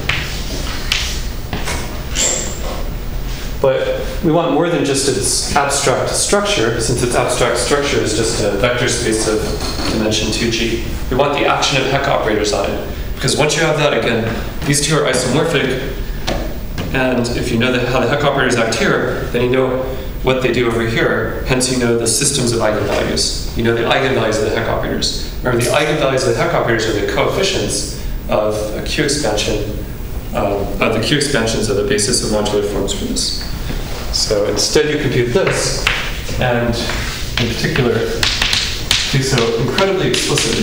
But we want more than just its abstract structure, since its abstract structure is just a vector space of dimension 2g. We want the action of Hecke operators on it. Because once you have that, again, these two are isomorphic, and if you know how the Hecke operators act here, then you know what they do over here. Hence, you know the systems of eigenvalues. You know the eigenvalues of the Hecke operators. Remember, the eigenvalues of the Hecke operators are the coefficients of a Q expansion, the Q expansions are the basis of modular forms for this. So instead you compute this, and in particular, do so incredibly explicitly.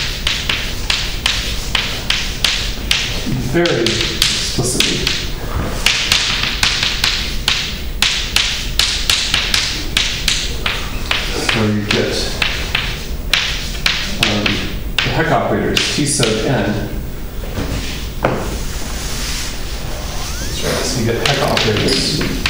Very explicitly. So you get the Hecke operators, T sub n. So you get Hecke operators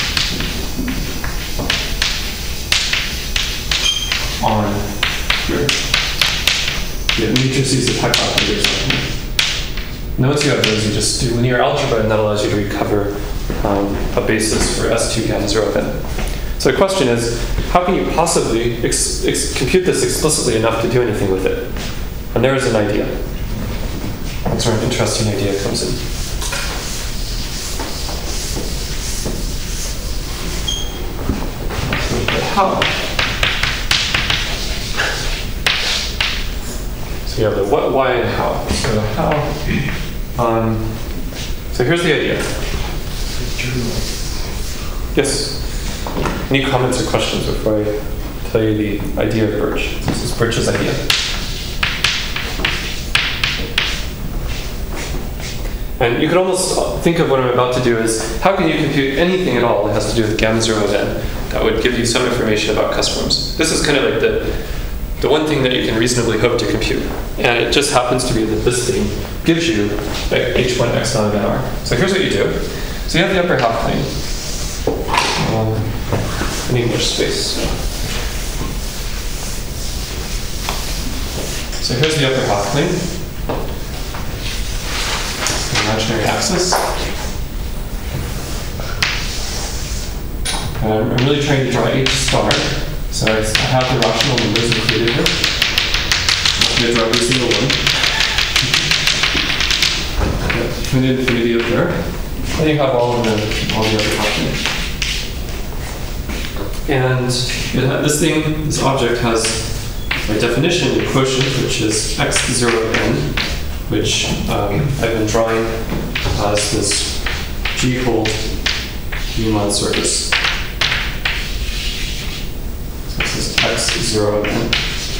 on here. You get matrices of Hecke operators on here. And once you have those, you just do linear algebra, and that allows you to recover a basis for S2 gamma 0 of n. So the question is, how can you possibly compute this explicitly enough to do anything with it? And there is an idea. That's where an interesting idea comes in. How? So you have the what, why, and how. So how? So here's the idea. Yes. Any comments or questions before I tell you the idea of Birch? This is Birch's idea. And you could almost think of what I'm about to do as, how can you compute anything at all that has to do with gamma 0 of n that would give you some information about cusp-forms? This is kind of like the one thing that you can reasonably hope to compute. And it just happens to be that this thing gives you h1 x naught of n r. So here's what you do. So you have the upper half plane in English space. So here's the upper half plane. Imaginary axis. And I'm really trying to draw H star. So I have the rational numbers included here. I'm going to draw every single one. Infinity up there. Then you have all the other happening. And this object has, by definition, a quotient, which is x0n, which I've been drawing as this G-hold Riemann surface. So this is x0n.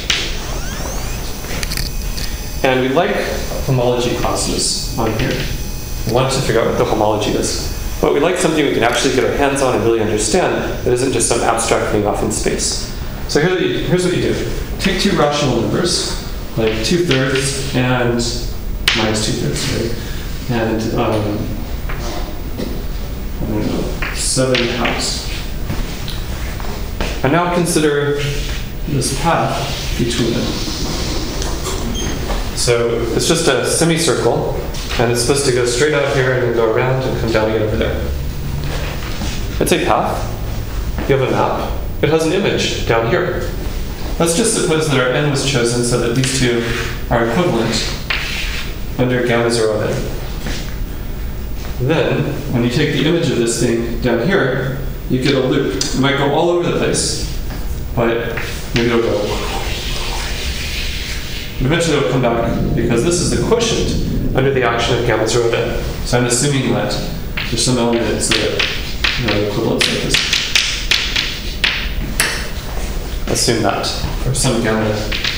And we like homology classes on here. We want to figure out what the homology is. But we like something we can actually get our hands on and really understand that isn't just some abstract thing off in space. So here's what you do. Take two rational numbers, like 2/3 and minus 2/3, right? And I don't know, 7/2. And now consider this path between them. So it's just a semicircle, and it's supposed to go straight out here and then go around and come down again over there. It's a path. You have a map. It has an image down here. Let's just suppose that our n was chosen so that these two are equivalent under gamma 0 n. Then, when you take the image of this thing down here, you get a loop. It might go all over the place, but maybe it'll go. Eventually it'll come back because this is the quotient under the action of gamma 0 n. So I'm assuming that there's some elements that equivalence like this. Assume that, or some gamma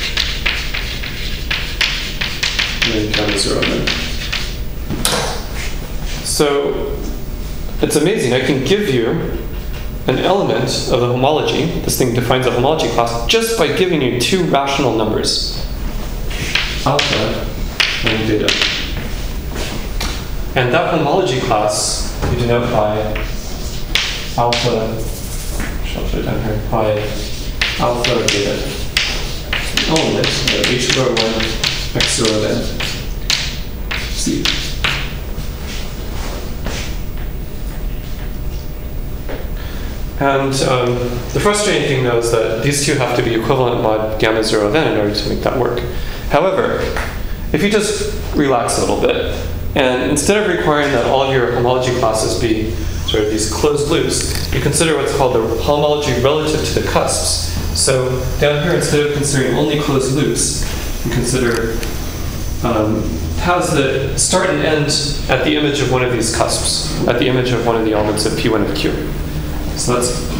0 n. So it's amazing. I can give you an element of the homology. This thing defines a homology class just by giving you two rational numbers, alpha and beta. And that homology class you denote by alpha, I'll put it down here, by alpha beta. Element of h1 x0 n. C. And the frustrating thing, though, is that these two have to be equivalent mod gamma 0 n in order to make that work. However, if you just relax a little bit, and instead of requiring that all of your homology classes be sort of these closed loops, you consider what's called the homology relative to the cusps. So down here, instead of considering only closed loops, you consider paths that start and end at the image of one of these cusps, at the image of one of the elements of P1 of Q. So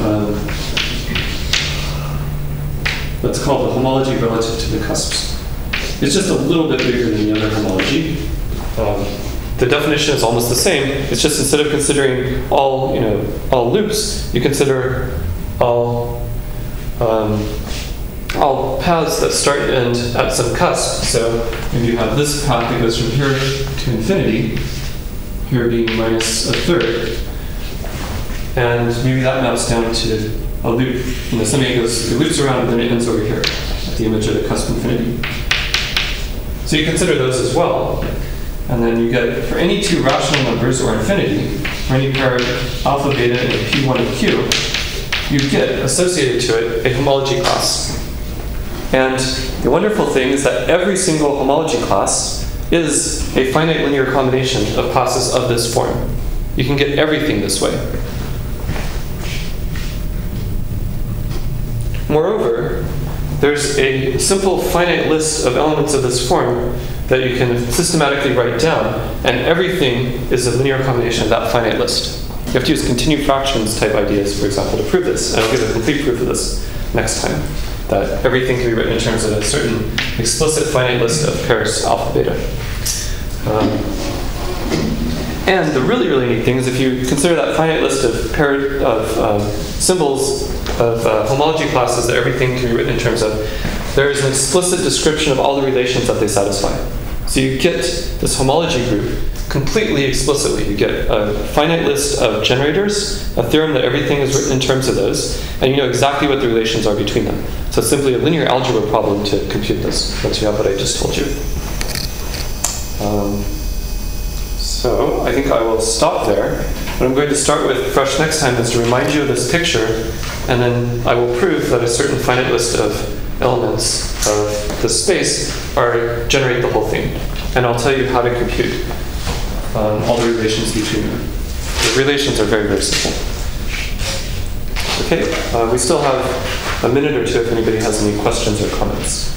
that's called the homology relative to the cusps. It's just a little bit bigger than the other homology. The definition is almost the same. It's just instead of considering all loops, you consider all paths that start and end at some cusp. So maybe you have this path that goes from here to infinity, here being minus a third. And maybe that maps down to a loop. Something goes, it loops around and then it ends over here at the image of the cusp infinity. So you consider those as well. And then you get, for any two rational numbers or infinity, for any pair of alpha, beta, and P1 of Q, you get associated to it a homology class. And the wonderful thing is that every single homology class is a finite linear combination of classes of this form. You can get everything this way. Moreover, there's a simple finite list of elements of this form that you can systematically write down, and everything is a linear combination of that finite list. You have to use continued fractions type ideas, for example, to prove this, and I'll give a complete proof of this next time, that everything can be written in terms of a certain explicit finite list of pairs alpha, beta. And the really, really neat thing is if you consider that finite list of symbols of homology classes that everything can be written in terms of, there is an explicit description of all the relations that they satisfy. So you get this homology group completely explicitly. You get a finite list of generators, a theorem that everything is written in terms of those, and you know exactly what the relations are between them. So it's simply a linear algebra problem to compute this, once you have what I just told you. So I think I will stop there. What I'm going to start with fresh next time is to remind you of this picture, and then I will prove that a certain finite list of elements of the space generate the whole thing. And I'll tell you how to compute all the relations between them. The relations are very, very simple. Okay, we still have a minute or two if anybody has any questions or comments.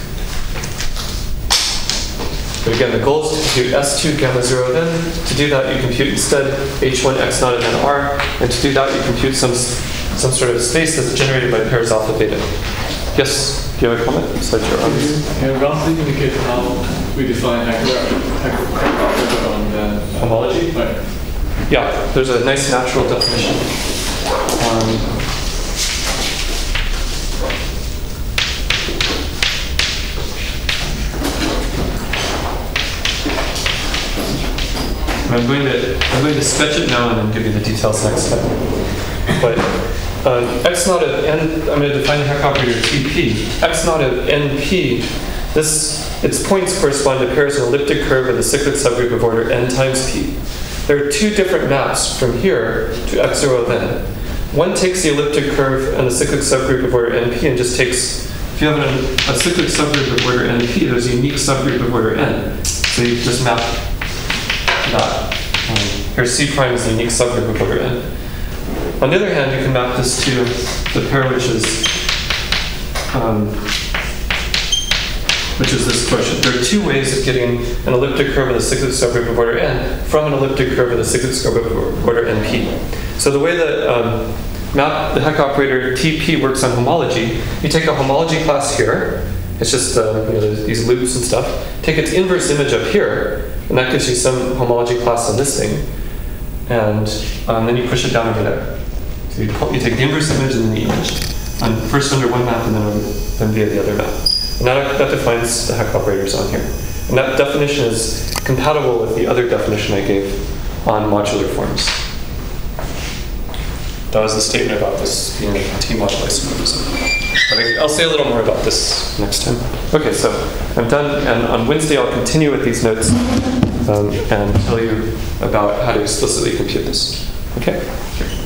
But again, the goal is to compute S2 gamma 0 then. To do that, you compute instead H1 X naught and then R. And to do that, you compute some sort of space that's generated by pairs alpha beta. Yes, do you have a comment besides your others? Can you roughly indicate how we define Hecker on the homology? Right. Yeah, there's a nice natural definition. I'm going to sketch it now and then give you the details next time. But x naught of n, I'm going to define the Heck operator TP. X naught of NP, its points correspond to pairs of an elliptic curve with a cyclic subgroup of order n times p. There are two different maps from here to x0 of n. One takes the elliptic curve and the cyclic subgroup of order np and just takes, if you have a cyclic subgroup of order np, there's a unique subgroup of order n. So you just map that. Here C prime is the unique subgroup of order n. On the other hand, you can map this to the pair which is this quotient. There are two ways of getting an elliptic curve with a cyclic subgroup of order n from an elliptic curve with a cyclic subgroup of order np. So the way that the Heck operator TP works on homology, you take a homology class here. It's just these loops and stuff. Take its inverse image up here, and that gives you some homology class on this thing. And then you push it down over there. So you take the inverse image and then the image. And first under one map and then via the other map. And that defines the Heck operators on here. And that definition is compatible with the other definition I gave on modular forms. That was the statement about this being a T-moduli isomorphism. But I'll say a little more about this next time. Okay, so I'm done. And on Wednesday, I'll continue with these notes and tell you about how to explicitly compute this. Okay?